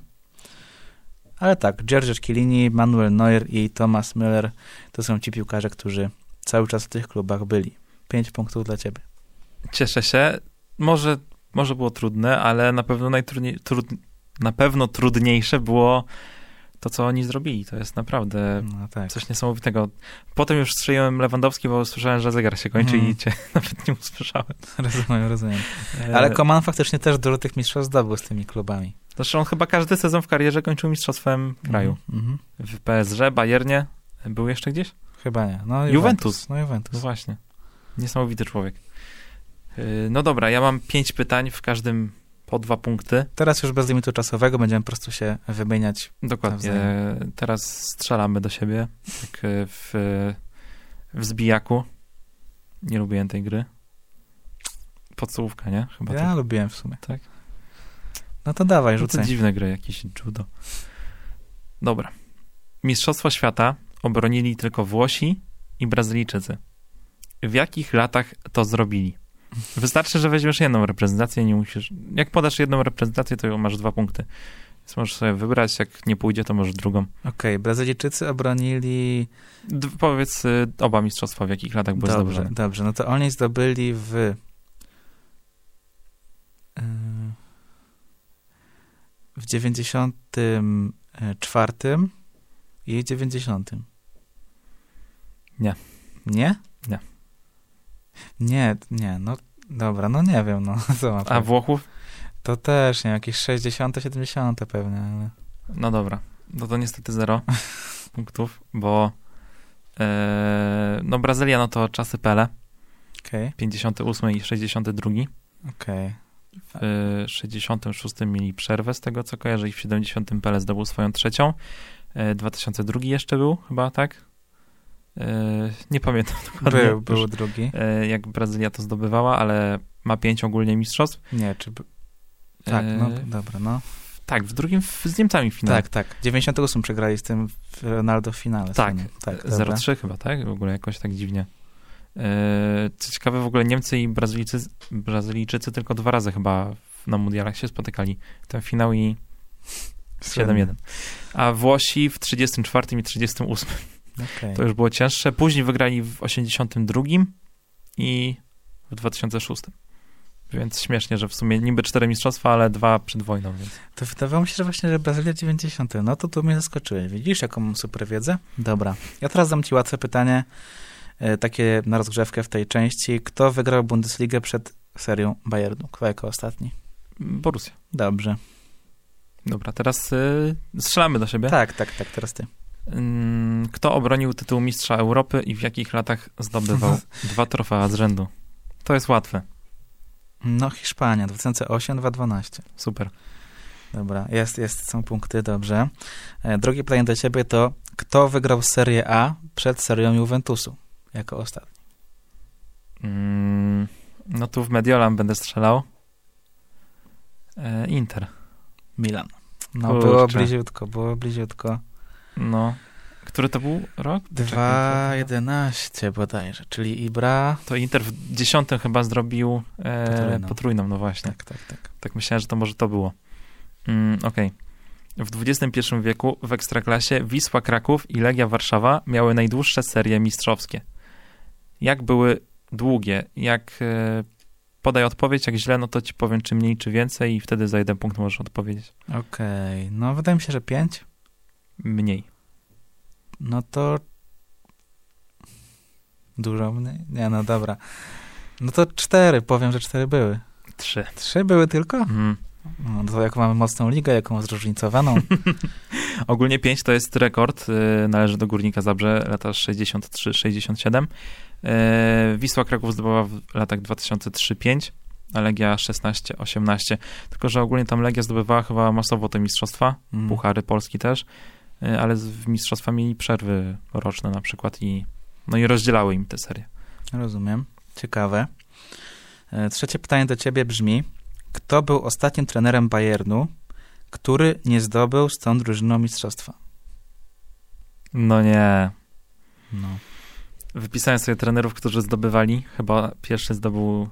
Ale tak, Giorgio Chiellini, Manuel Neuer i Thomas Müller to są ci piłkarze, którzy cały czas w tych klubach byli. Pięć punktów dla ciebie. Cieszę się. Może, może było trudne, ale na pewno najtrudniej, trud, na pewno trudniejsze było to, co oni zrobili. To jest naprawdę No tak. coś niesamowitego. Potem już strzeliłem Lewandowski, bo słyszałem, że zegar się kończy Mhm. i cię nawet nie usłyszałem. Rozumiem, rozumiem. E, Ale Koman faktycznie też dużo tych mistrzostw zdobył z tymi klubami. Zresztą on chyba każdy sezon w karierze kończył mistrzostwem kraju. Mhm. W P S G, Bayernie. Był jeszcze gdzieś? Chyba nie. No, Juventus. No Juventus. No właśnie. Niesamowity człowiek. Yy, No dobra, ja mam pięć pytań, w każdym po dwa punkty. Teraz już bez limitu czasowego będziemy po prostu się wymieniać. Dokładnie. Nawzajem. Teraz strzelamy do siebie, jak w, w zbijaku. Nie lubiłem tej gry. Podstawówka, nie? Chyba Ja tak. lubiłem w sumie. Tak? No to dawaj, No to rzucaj. dziwne gry, jakieś judo. Dobra. Mistrzostwo świata obronili tylko Włosi i Brazylijczycy. W jakich latach to zrobili? Wystarczy, że weźmiesz jedną reprezentację, nie musisz... Jak podasz jedną reprezentację, to masz dwa punkty. Więc możesz sobie wybrać, jak nie pójdzie, to możesz drugą. Okej, Brazylijczycy obronili... D- powiedz y, oba mistrzostwa, w jakich latach były Dobrze, zdobywane. dobrze. No to oni zdobyli w... yy, w dziewięćdziesiątym czwartym i dziewięćdziesiątym. Nie. Nie? Nie. Nie, nie, no dobra, no nie wiem, no co mam A powiedzieć. Włochów? To też, nie, jakieś sześćdziesiąte, siedemdziesiąte pewnie, ale... No dobra. No to niestety zero punktów, bo e, no Brazylia, no to czasy Pele. Okej, pięćdziesiąty ósmy i sześćdziesiąty drugi. okej. W sześćdziesiątym szóstym mieli przerwę z tego, co kojarzę, i w siedemdziesiątym Pele zdobył swoją trzecią. E, dwa tysiące drugi jeszcze był, chyba, tak? E, nie pamiętam dokładnie. Był, już, był drugi. e, jak Brazylia to zdobywała, ale ma pięć ogólnie mistrzostw. Nie, czy... b- Tak, no E, dobra, no. Tak, w drugim w, z Niemcami w finale. Tak, tak. dziewięćdziesiąty ósmy przegrali z tym w Ronaldo w finale. Tak, słynnym. tak zero dobra. trzy chyba, tak? W ogóle jakoś tak dziwnie. E, co ciekawe, w ogóle Niemcy i Brazylijczycy, Brazylijczycy tylko dwa razy chyba na mundialach się spotykali. Ten finał i siedem jeden. A Włosi w trzydziestym czwartym i trzydziestym ósmym. Okej. To już było cięższe. Później wygrali w osiemdziesiątym drugim i w dwa tysiące szóstym. Więc śmiesznie, że w sumie niby cztery mistrzostwa, ale dwa przed wojną. Więc. To wydawało mi się, że właśnie, że Brazylia dziewięćdziesiąte. No to tu mnie zaskoczyłeś. Widzisz, jaką mam super wiedzę? Dobra. Ja teraz dam ci łatwe pytanie, e, takie na rozgrzewkę w tej części. Kto wygrał Bundesligę przed serią Bayernu? Kto jako ostatni? Borussia. Dobrze. Dobra, teraz y, strzelamy do siebie. Tak, tak, tak, teraz ty. Ym, Kto obronił tytuł mistrza Europy i w jakich latach zdobywał dwa trofea z rzędu? To jest łatwe. No Hiszpania, dwa tysiące osiem dwa tysiące dwanaście. Super. Dobra, jest, jest, są punkty, dobrze. E, drugie pytanie do ciebie to, kto wygrał Serię A przed serią Juventusu jako ostatni? Ym, no tu w Mediolan będę strzelał. E, Inter. Milan. No Kurczę. było bliziutko, było bliziutko. No. Który to był rok? dwa jedenaście bodajże, czyli Ibra. To Inter w dziesiątym chyba zrobił e, Potrójną. potrójną, no właśnie. Tak, tak, tak. Tak myślałem, że to może to było. Mm, Okej. Okay. W dwudziestym pierwszym wieku w Ekstraklasie Wisła Kraków i Legia Warszawa miały najdłuższe serie mistrzowskie. Jak były długie? Jak e, podaj odpowiedź, jak źle, no to ci powiem, czy mniej, czy więcej i wtedy za jeden punkt możesz odpowiedzieć. Okej, okay. No wydaje mi się, że pięć. Mniej. No to dużo mniej? Nie, no dobra. No to cztery, powiem, że cztery były. Trzy. Trzy były tylko? Mhm. No to jaką mamy mocną ligę, jaką zróżnicowaną. Ogólnie pięć to jest rekord, yy, należy do Górnika Zabrze, lata sześćdziesiąt trzy sześćdziesiąt siedem. Yy, Wisła Kraków zdobyła w latach dwa tysiące trzy pięć, a Legia szesnaście osiemnaście. Tylko że ogólnie tam Legia zdobywała chyba masowo te mistrzostwa, Mm. puchary Polski też, yy, ale w mistrzostwa mieli przerwy roczne na przykład i no i rozdzielały im te serie. Rozumiem. Ciekawe. E, Trzecie pytanie do ciebie brzmi, kto był ostatnim trenerem Bayernu, który nie zdobył z tą drużyną mistrzostwa? No nie. No. Wypisałem sobie trenerów, którzy zdobywali. Chyba pierwszy zdobył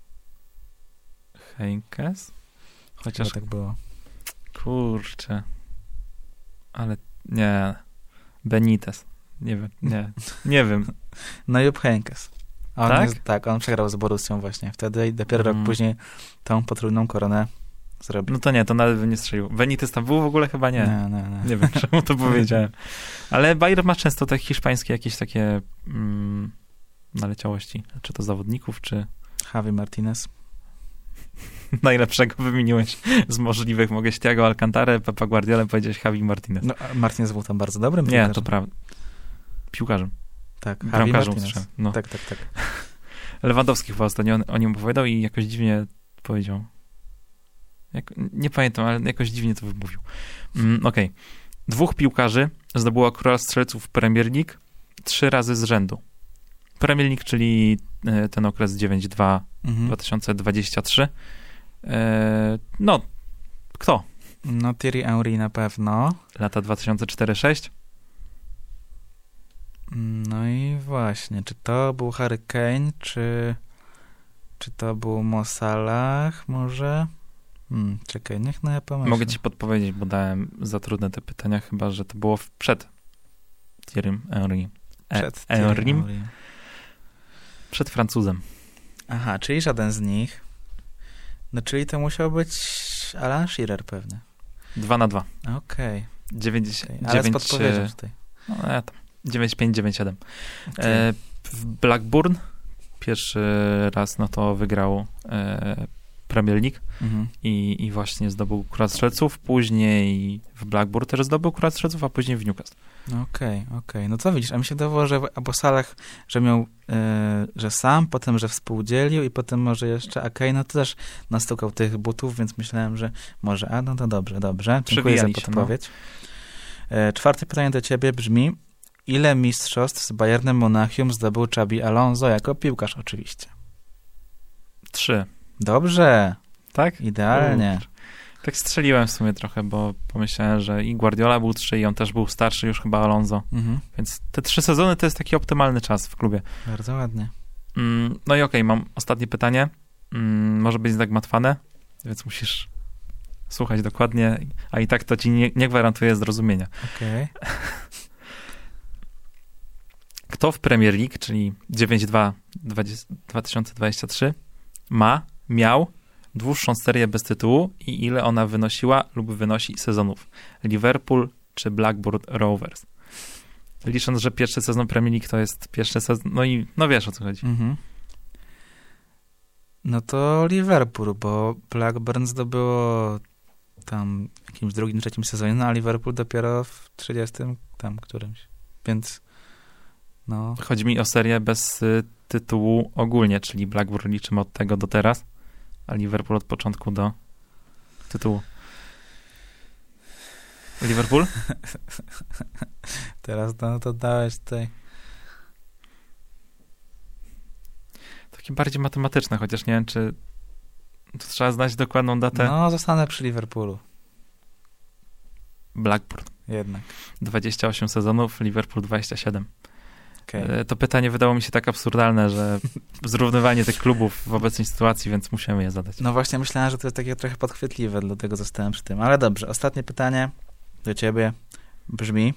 Heinkes? Chociaż, Chyba tak było. kurczę. Ale nie. Benitez. Nie wiem, nie. Nie wiem. No Jupp Heynckes. On Tak? jest, tak, on przegrał z Borussią właśnie wtedy i dopiero Mm. rok później tą potrójną koronę zrobił. No to nie, to nawet bym nie strzelił. Benitez tam był w ogóle? Chyba nie. Nie, nie, nie. Nie wiem, czemu to powiedziałem. Ale Bayern ma często te hiszpańskie jakieś takie mm, naleciałości. Czy to zawodników, czy Javi Martinez. najlepszego wymieniłeś z możliwych. Mogę Thiago Alcantarę, Pepa Guardiola, powiedziałeś Javi Martinez. No, a Martinez był tam bardzo dobrym Nie, piłkarzem. to prawda. Piłkarzem. Tak, Javi Bramkarzem Martinez. strzem. No. Tak, tak, tak. Lewandowski chyba ostatnio on, o nim opowiadał i jakoś dziwnie powiedział. Jak, nie pamiętam, ale jakoś dziwnie to wymówił. Mm, Okej. Okay. Dwóch piłkarzy zdobyło Króla Strzelców Premier League trzy razy z rzędu. Premier League, czyli e, ten okres dziewięć dwa Mhm. dwa tysiące dwadzieścia trzy. E, no, kto? No Thierry Henry na pewno. Lata dwa tysiące cztery sześć. No i właśnie, czy to był Harry Kane, czy, czy to był Mo Salah może? Hmm, czekaj, niech no ja pomyślę. Mogę ci podpowiedzieć, bo dałem za trudne te pytania, chyba że to było w- przed Thierrym Henry. E, Przed Thierry Henrym? Henry. Przed Francuzem. Aha, czyli żaden z nich. No czyli to musiał być Alan Shearer pewnie. Dwa na dwa. Okej, dziewięć, okay. Ale z dziewięć, podpowiedzią tutaj. no, ja tam, dziewięć pięć dziewięć siedem. Okay. E, w Blackburn pierwszy raz no to wygrał e, Premier League Mhm. i, i właśnie zdobył Króla Strzelców, później w Blackburn też zdobył Króla Strzelców, a później w Newcastle. Okej, okay, okej. Okay. No co widzisz, a mi się dawało, że albo Salah, że miał, e, że sam, potem, że współdzielił i potem może jeszcze, a Kane no to też nastukał tych butów, więc myślałem, że może, a no to dobrze, dobrze. Dziękuję za Przewijali się, podpowiedź. E, czwarte pytanie do ciebie brzmi, ile mistrzostw z Bayernem Monachium zdobył Xabi Alonso jako piłkarz oczywiście? Trzy. Dobrze, Tak? idealnie. Kurczę. Tak strzeliłem w sumie trochę, bo pomyślałem, że i Guardiola był trzy i on też był starszy już chyba Alonso. Mhm. Więc te trzy sezony to jest taki optymalny czas w klubie. Bardzo ładnie. Mm, no i okej, mam ostatnie pytanie. Mm, może być zagmatwane, więc musisz słuchać dokładnie, a i tak to ci nie, nie gwarantuje zrozumienia. Okej. Kto w Premier League, czyli dziewięć dwa dwa tysiące dwadzieścia trzy, ma miał dłuższą serię bez tytułu i ile ona wynosiła lub wynosi sezonów? Liverpool czy Blackburn Rovers? Licząc, że pierwszy sezon Premier League to jest pierwszy sezon, no i no wiesz, o co chodzi. Mhm. No to Liverpool, bo Blackburn zdobyło tam w jakimś drugim, trzecim sezonie, no a Liverpool dopiero w trzydziestym tam którymś. Więc no... Chodzi mi o serię bez y, tytułu ogólnie, czyli Blackburn liczymy od tego do teraz, a Liverpool od początku do tytułu. Liverpool? Teraz no, to dałeś tutaj. Takie bardziej matematyczne, chociaż nie wiem, czy to trzeba znać dokładną datę. No, zostanę przy Liverpoolu. Blackburn. Jednak. dwadzieścia osiem sezonów, Liverpool dwadzieścia siedem. Okay. To pytanie wydało mi się tak absurdalne, że zrównywanie tych klubów w obecnej sytuacji, więc musiałem je zadać. No właśnie myślałem, że to jest takie trochę podchwytliwe, dlatego zostałem przy tym. Ale dobrze, ostatnie pytanie do ciebie brzmi: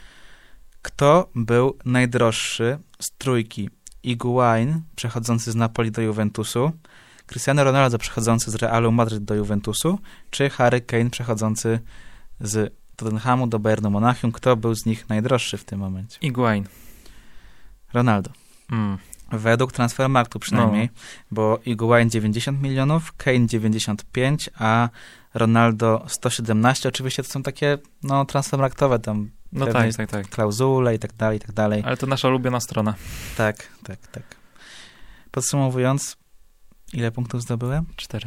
kto był najdroższy z trójki? Higuain przechodzący z Napoli do Juventusu, Cristiano Ronaldo przechodzący z Realu Madryt do Juventusu, czy Harry Kane przechodzący z Tottenhamu do Bayernu Monachium? Kto był z nich najdroższy w tym momencie? Higuain. Ronaldo. Mm. Według Transfermarktu przynajmniej, no. Bo Higuain dziewięćdziesiąt milionów, Kane dziewięćdziesiąt pięć, a Ronaldo sto siedemnaście. Oczywiście to są takie no transfermarktowe tam no tak, tak, tak. klauzule i tak dalej, i tak dalej. Ale to nasza ulubiona strona. Tak, tak, tak. Podsumowując, ile punktów zdobyłem? Cztery.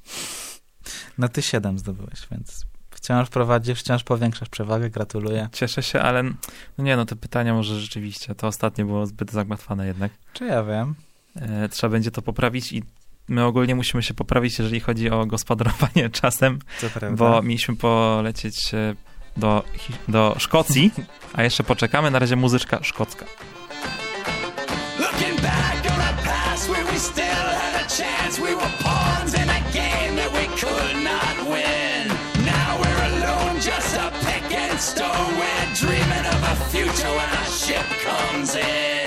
No ty siedem zdobyłeś, więc wciąż prowadzisz, wciąż powiększasz przewagę, gratuluję. Cieszę się, ale no nie, no te pytania może rzeczywiście, to ostatnie było zbyt zagmatwane jednak. Czy ja wiem? E, trzeba będzie to poprawić i my ogólnie musimy się poprawić, jeżeli chodzi o gospodarowanie czasem, To prawda. bo mieliśmy polecieć do, do Szkocji, a jeszcze poczekamy, na razie muzyczka szkocka. Looking back on a past where we still had a chance, we were pawns in a game that we could not win. Now we're alone, just a pick and stone. We're dreaming of a future when our ship comes in.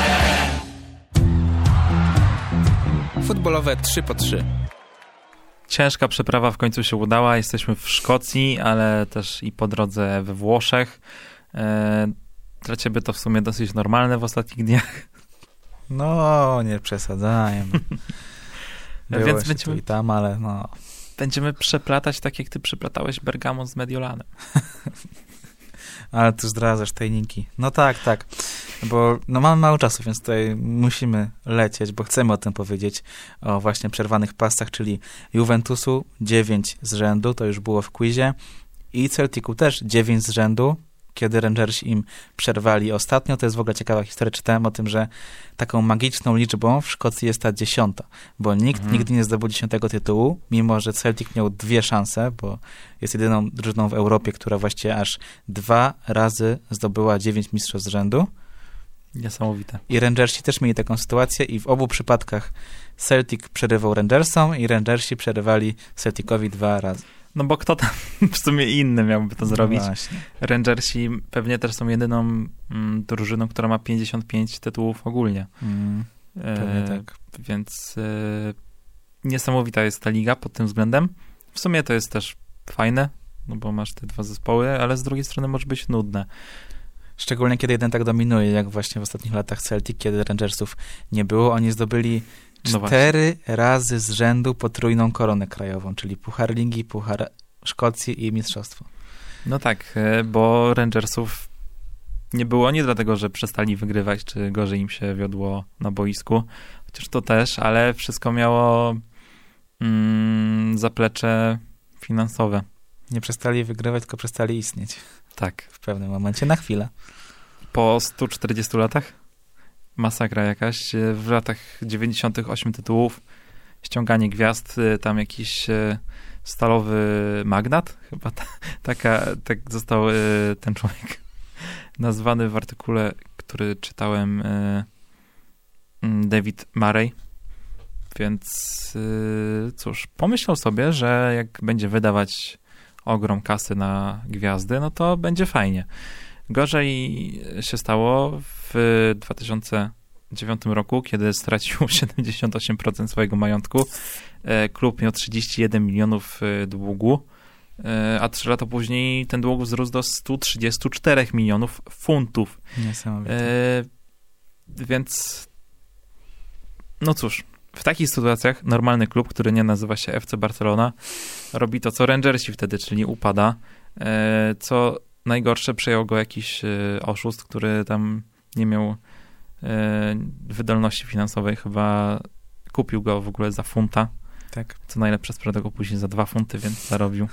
Futbolowe trzy po trzy. ciężka przeprawa w końcu się udała. Jesteśmy w Szkocji, ale też i po drodze we Włoszech. E, dla ciebie to w sumie dosyć normalne w ostatnich dniach. No, nie przesadzajmy. Było Więc się będziemy, tu i tam, ale no... będziemy przeplatać tak, jak ty przeplatałeś Bergamo z Mediolanem. Ale tu zdradzasz tajniki. No tak, tak. Bo no mamy mało czasu, więc tutaj musimy lecieć, bo chcemy o tym powiedzieć, o właśnie przerwanych pasach, czyli Juventusu dziewięć z rzędu, to już było w quizie, i Celticu też dziewięć z rzędu, kiedy Rangersi im przerwali ostatnio. To jest w ogóle ciekawa historia. Czytałem o tym, że taką magiczną liczbą w Szkocji jest ta dziesiąta, bo nikt Mhm. nigdy nie zdobył dziesiątego tytułu, mimo że Celtic miał dwie szanse, bo jest jedyną drużyną w Europie, która właściwie aż dwa razy zdobyła dziewięć mistrzostw z rzędu. Niesamowite. I Rangersi też mieli taką sytuację i w obu przypadkach Celtic przerywał Rangersom i Rangersi przerywali Celticowi dwa razy. No bo kto tam w sumie inny miałby to zrobić? No właśnie. Rangersi pewnie też są jedyną mm, drużyną, która ma pięćdziesiąt pięć tytułów ogólnie. Mm, pewnie E, tak. Więc e, niesamowita jest ta liga pod tym względem. W sumie to jest też fajne, no bo masz te dwa zespoły, ale z drugiej strony może być nudne. Szczególnie kiedy jeden tak dominuje, jak właśnie w ostatnich latach Celtic, kiedy Rangersów nie było. Oni zdobyli No cztery razy z rzędu potrójną koronę krajową, czyli Puchar Ligi, Puchar Szkocji i Mistrzostwo. No tak, e, bo Rangersów nie było nie dlatego, że przestali wygrywać, czy gorzej im się wiodło na boisku, chociaż to też, ale wszystko miało mm, zaplecze finansowe. Nie przestali wygrywać, tylko przestali istnieć Tak. w pewnym momencie, na chwilę. Po stu czterdziestu latach? Masakra jakaś. E, W latach dziewięćdziesiątych osiem tytułów, ściąganie gwiazd, e, tam jakiś e, stalowy magnat, chyba ta, taka, tak został e, ten człowiek nazwany w artykule, który czytałem, e, mm, David Murray. Więc e, cóż, pomyślał sobie, że jak będzie wydawać ogrom kasy na gwiazdy, no to będzie fajnie. Gorzej się stało w dwa tysiące dziewiątym roku, kiedy stracił siedemdziesiąt osiem procent swojego majątku. E, Klub miał trzydzieści jeden milionów e, długu, e, a trzy lata później ten dług wzrósł do stu trzydziestu czterech milionów funtów. Niesamowite. E, Więc no cóż, w takich sytuacjach normalny klub, który nie nazywa się F C Barcelona, robi to, co Rangersi wtedy, czyli upada. E, Co najgorsze, przejął go jakiś e, oszust, który tam nie miał e, wydolności finansowej. Chyba kupił go w ogóle za funta. Tak. Co najlepsze, sprzedał go później za dwa funty, więc zarobił.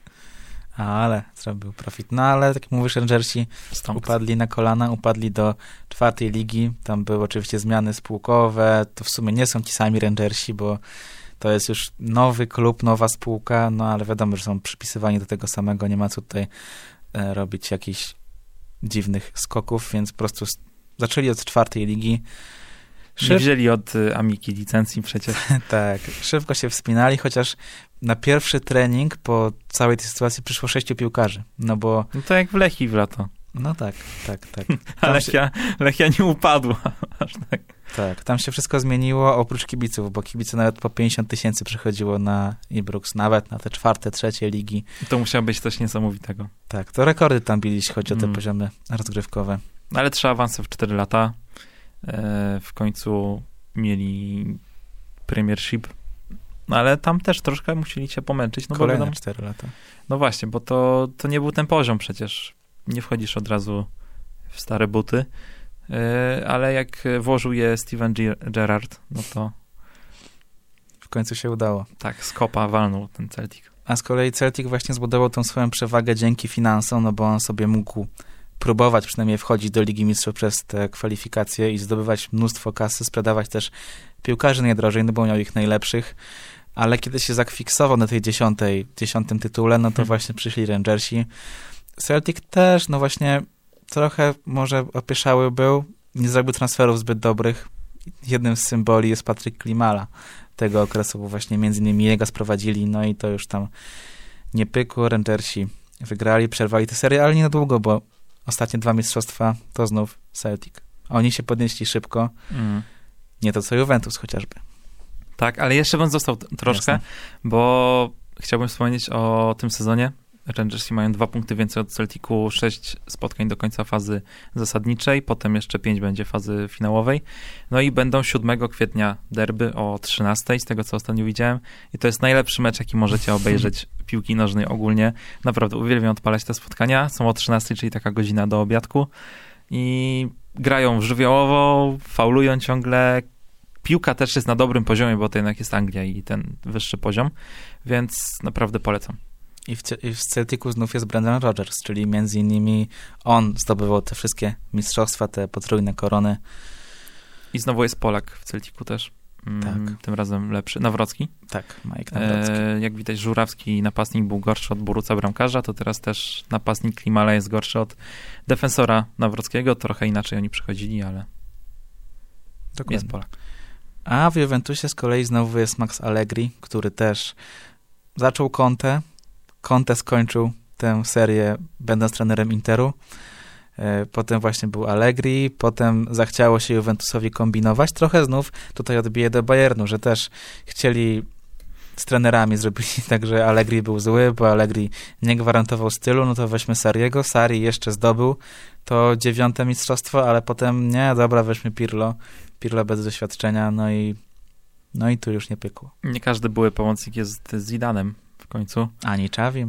Ale zrobił profit. No ale, tak jak mówisz, Rangersi Stonks. upadli na kolana, upadli do czwartej ligi. Tam były oczywiście zmiany spółkowe. To w sumie nie są ci sami Rangersi, bo to jest już nowy klub, nowa spółka, no ale wiadomo, że są przypisywani do tego samego. Nie ma co tutaj e, robić jakichś dziwnych skoków, więc po prostu s- zaczęli od czwartej ligi. Nie wzięli od y, Amiki licencji przecież. Tak, szybko się wspinali, chociaż na pierwszy trening po całej tej sytuacji przyszło sześciu piłkarzy, no bo, No to jak w Lechii w lato. no tak, tak, tak. A Tam się, Lechia, Lechia nie upadła. Aż tak. tak, tam się wszystko zmieniło, oprócz kibiców, bo kibice nawet po pięćdziesiąt tysięcy przychodziło na Ibrox, nawet na te czwarte, trzecie ligi. To musiało być coś niesamowitego. Tak, to rekordy tam bili, jeśli chodzi o te Mm. poziomy rozgrywkowe. Ale trzy awanse w cztery lata. E, w końcu mieli Premiership. No ale tam też troszkę musieli się pomęczyć. No, bo Kolejne wiadomo, cztery lata. no właśnie, bo to, to nie był ten poziom przecież. Nie wchodzisz od razu w stare buty. E, ale jak włożył je Steven Ge- Gerrard, no to W końcu się udało. tak, z kopa walnął ten Celtic. A z kolei Celtic właśnie zbudował tą swoją przewagę dzięki finansom, no bo on sobie mógł próbować przynajmniej wchodzić do Ligi Mistrzów przez te kwalifikacje i zdobywać mnóstwo kasy, sprzedawać też piłkarzy najdrożej, no bo miał ich najlepszych, ale kiedy się zakfiksował na tej dziesiątej, dziesiątym tytule, no to Hmm. właśnie przyszli Rangersi. Celtic też, no właśnie trochę może opieszały był, nie zrobił transferów zbyt dobrych. Jednym z symboli jest Patryk Klimala tego okresu, bo właśnie między innymi jego sprowadzili, no i to już tam nie pykło. Rangersi wygrali, przerwali tę serię, ale nie na długo, bo ostatnie dwa mistrzostwa to znów Celtic. Oni się podnieśli szybko, Mm. nie to co Juventus chociażby. Tak, ale jeszcze bym został t- troszkę, Jasne. bo chciałbym wspomnieć o tym sezonie. Rangersi mają dwa punkty więcej od Celticu, sześć spotkań do końca fazy zasadniczej, potem jeszcze pięć będzie fazy finałowej. No i będą siódmego kwietnia derby o trzynastej, z tego co ostatnio widziałem. I to jest najlepszy mecz, jaki możecie obejrzeć piłki nożnej ogólnie. Naprawdę uwielbiam odpalać te spotkania. Są o trzynastej, czyli taka godzina do obiadku. I grają żywiołowo, faulują ciągle. Piłka też jest na dobrym poziomie, bo to jednak jest Anglia i ten wyższy poziom, więc naprawdę polecam. I w, I w Celticu znów jest Brendan Rodgers, czyli między innymi on zdobywał te wszystkie mistrzostwa, te potrójne korony. I znowu jest Polak w Celticu też. Mm, Tak. Tym razem lepszy. Nawrocki. Tak, Mike Nawrocki. E, jak widać, Żurawski napastnik był gorszy od Boruca bramkarza, to teraz też napastnik Klimala jest gorszy od defensora Nawrockiego. Trochę inaczej oni przychodzili, ale Dokładnie. jest Polak. A w Juventusie z kolei znowu jest Max Allegri, który też zaczął Conte. Conte skończył tę serię będąc trenerem Interu. E, Potem właśnie był Allegri, potem zachciało się Juventusowi kombinować. Trochę znów tutaj odbije do Bayernu, że też chcieli z trenerami zrobili tak, że Allegri był zły, bo Allegri nie gwarantował stylu, no to weźmy Sarriego. Sarri jeszcze zdobył to dziewiąte mistrzostwo, ale potem nie, dobra, weźmy Pirlo. Pirlo bez doświadczenia, no i no i tu już nie pykło. Nie każdy były pomocnik jest z Zidanem w końcu. Ani Czawim.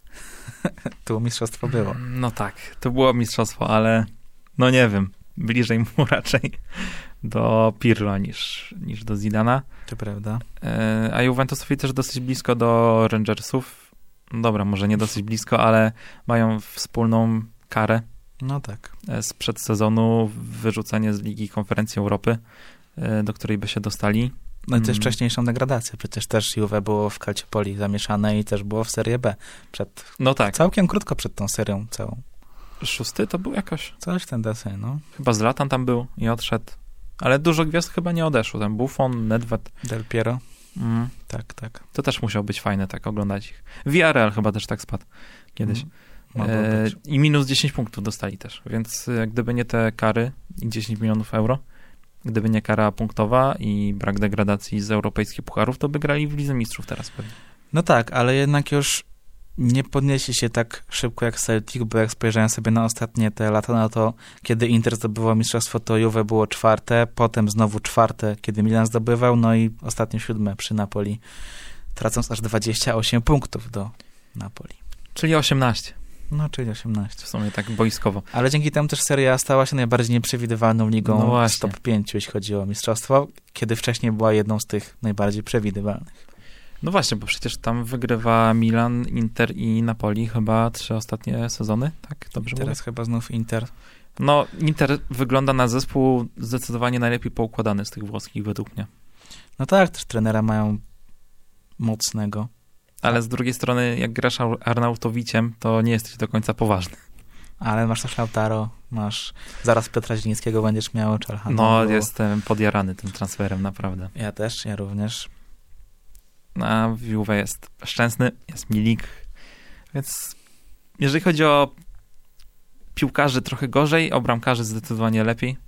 Tu mistrzostwo było. No tak, to było mistrzostwo, ale no nie wiem, bliżej mu raczej do Pirlo niż, niż do Zidana. To prawda. E, a Juventusowi też dosyć blisko do Rangersów. Dobra, może nie dosyć blisko, ale mają wspólną karę No tak. e, z przedsezonu, wyrzucenie z Ligi Konferencji Europy, e, do której by się dostali. No i też Mm. wcześniejszą degradację. Przecież też Juve było w Calciopoli zamieszane i też było w Serie B. Przed, No tak, całkiem krótko przed tą serią całą. szósty to był jakoś, Coś ten deseń, no. chyba Zlatan tam był i odszedł. Ale dużo gwiazd chyba nie odeszło. Tam Buffon, Nedved. Del Piero. Mm. Tak, tak. To też musiało być fajne tak oglądać ich. Villarreal chyba też tak spadł kiedyś. Mm. Mogło E, być. I minus dziesięć punktów dostali też. Więc e, gdyby nie te kary i dziesięć milionów euro, gdyby nie kara punktowa i brak degradacji z europejskich pucharów, to by grali w Lidze Mistrzów teraz pewnie. No tak, ale jednak już nie podnieśli się tak szybko jak Celtic, bo jak spojrzałem sobie na ostatnie te lata, no to kiedy Inter zdobywał mistrzostwo, to Juve było czwarte, potem znowu czwarte, kiedy Milan zdobywał, no i ostatnio siódme przy Napoli, tracąc aż dwadzieścia osiem punktów do Napoli. Czyli osiemnaście. No, czyli osiemnaście. W sumie tak boiskowo. Ale dzięki temu też Serie A stała się najbardziej nieprzewidywalną ligą No z właśnie. top pięć, jeśli chodzi o mistrzostwo, kiedy wcześniej była jedną z tych najbardziej przewidywalnych. No właśnie, bo przecież tam wygrywa Milan, Inter i Napoli chyba trzy ostatnie sezony, tak? Dobrze Teraz mówię? chyba znów Inter. No, Inter wygląda na zespół zdecydowanie najlepiej poukładany z tych włoskich według mnie. No tak, też trenera mają mocnego. Ale z drugiej strony, jak grasz Ar- Arnautowiciem, to nie jesteś do końca poważny. Ale masz też Lautaro, masz zaraz Piotra Zielińskiego będziesz miał, Czalhanowu. No, jestem podjarany tym transferem, naprawdę. Ja też, ja również. A w Juve jest Szczęsny, jest Milik, więc jeżeli chodzi o piłkarzy trochę gorzej, o bramkarzy zdecydowanie lepiej.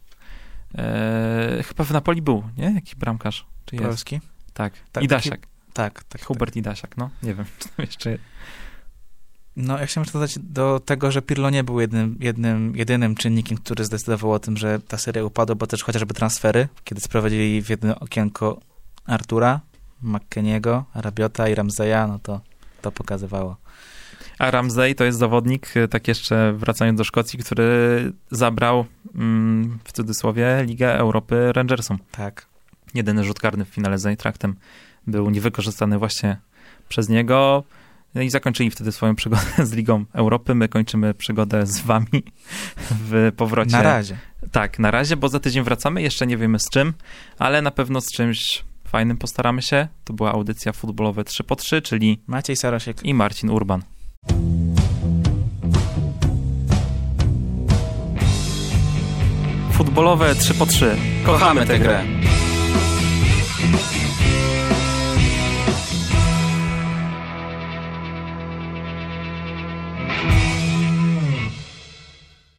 Eee, chyba w Napoli był, nie? Jaki bramkarz? Czy jest? Polski? Tak. Tak, Idasiak. Tak, tak. Hubert Idasiak, no. Nie wiem, czy tam jeszcze... No, ja chciałem jeszcze dodać do tego, że Pirlo nie był jednym, jednym, jedynym czynnikiem, który zdecydował o tym, że ta seria upadła, bo też chociażby transfery, kiedy sprowadzili w jedno okienko Artura, McKenniego, Rabiota i Ramseya, no to to pokazywało. A Ramsey to jest zawodnik, tak jeszcze wracając do Szkocji, który zabrał mm, w cudzysłowie Ligę Europy Rangersom. Tak. Jedyny rzut karny w finale z Eintrachtem był niewykorzystany właśnie przez niego. No i zakończyli wtedy swoją przygodę z Ligą Europy. My kończymy przygodę z wami w powrocie. Na razie. Tak, na razie, bo za tydzień wracamy. Jeszcze nie wiemy z czym, ale na pewno z czymś fajnym postaramy się. To była audycja futbolowe trzy po trzy, czyli Maciej Sarosiek i Marcin Urban. Futbolowe trzy po trzy. Kochamy tę grę.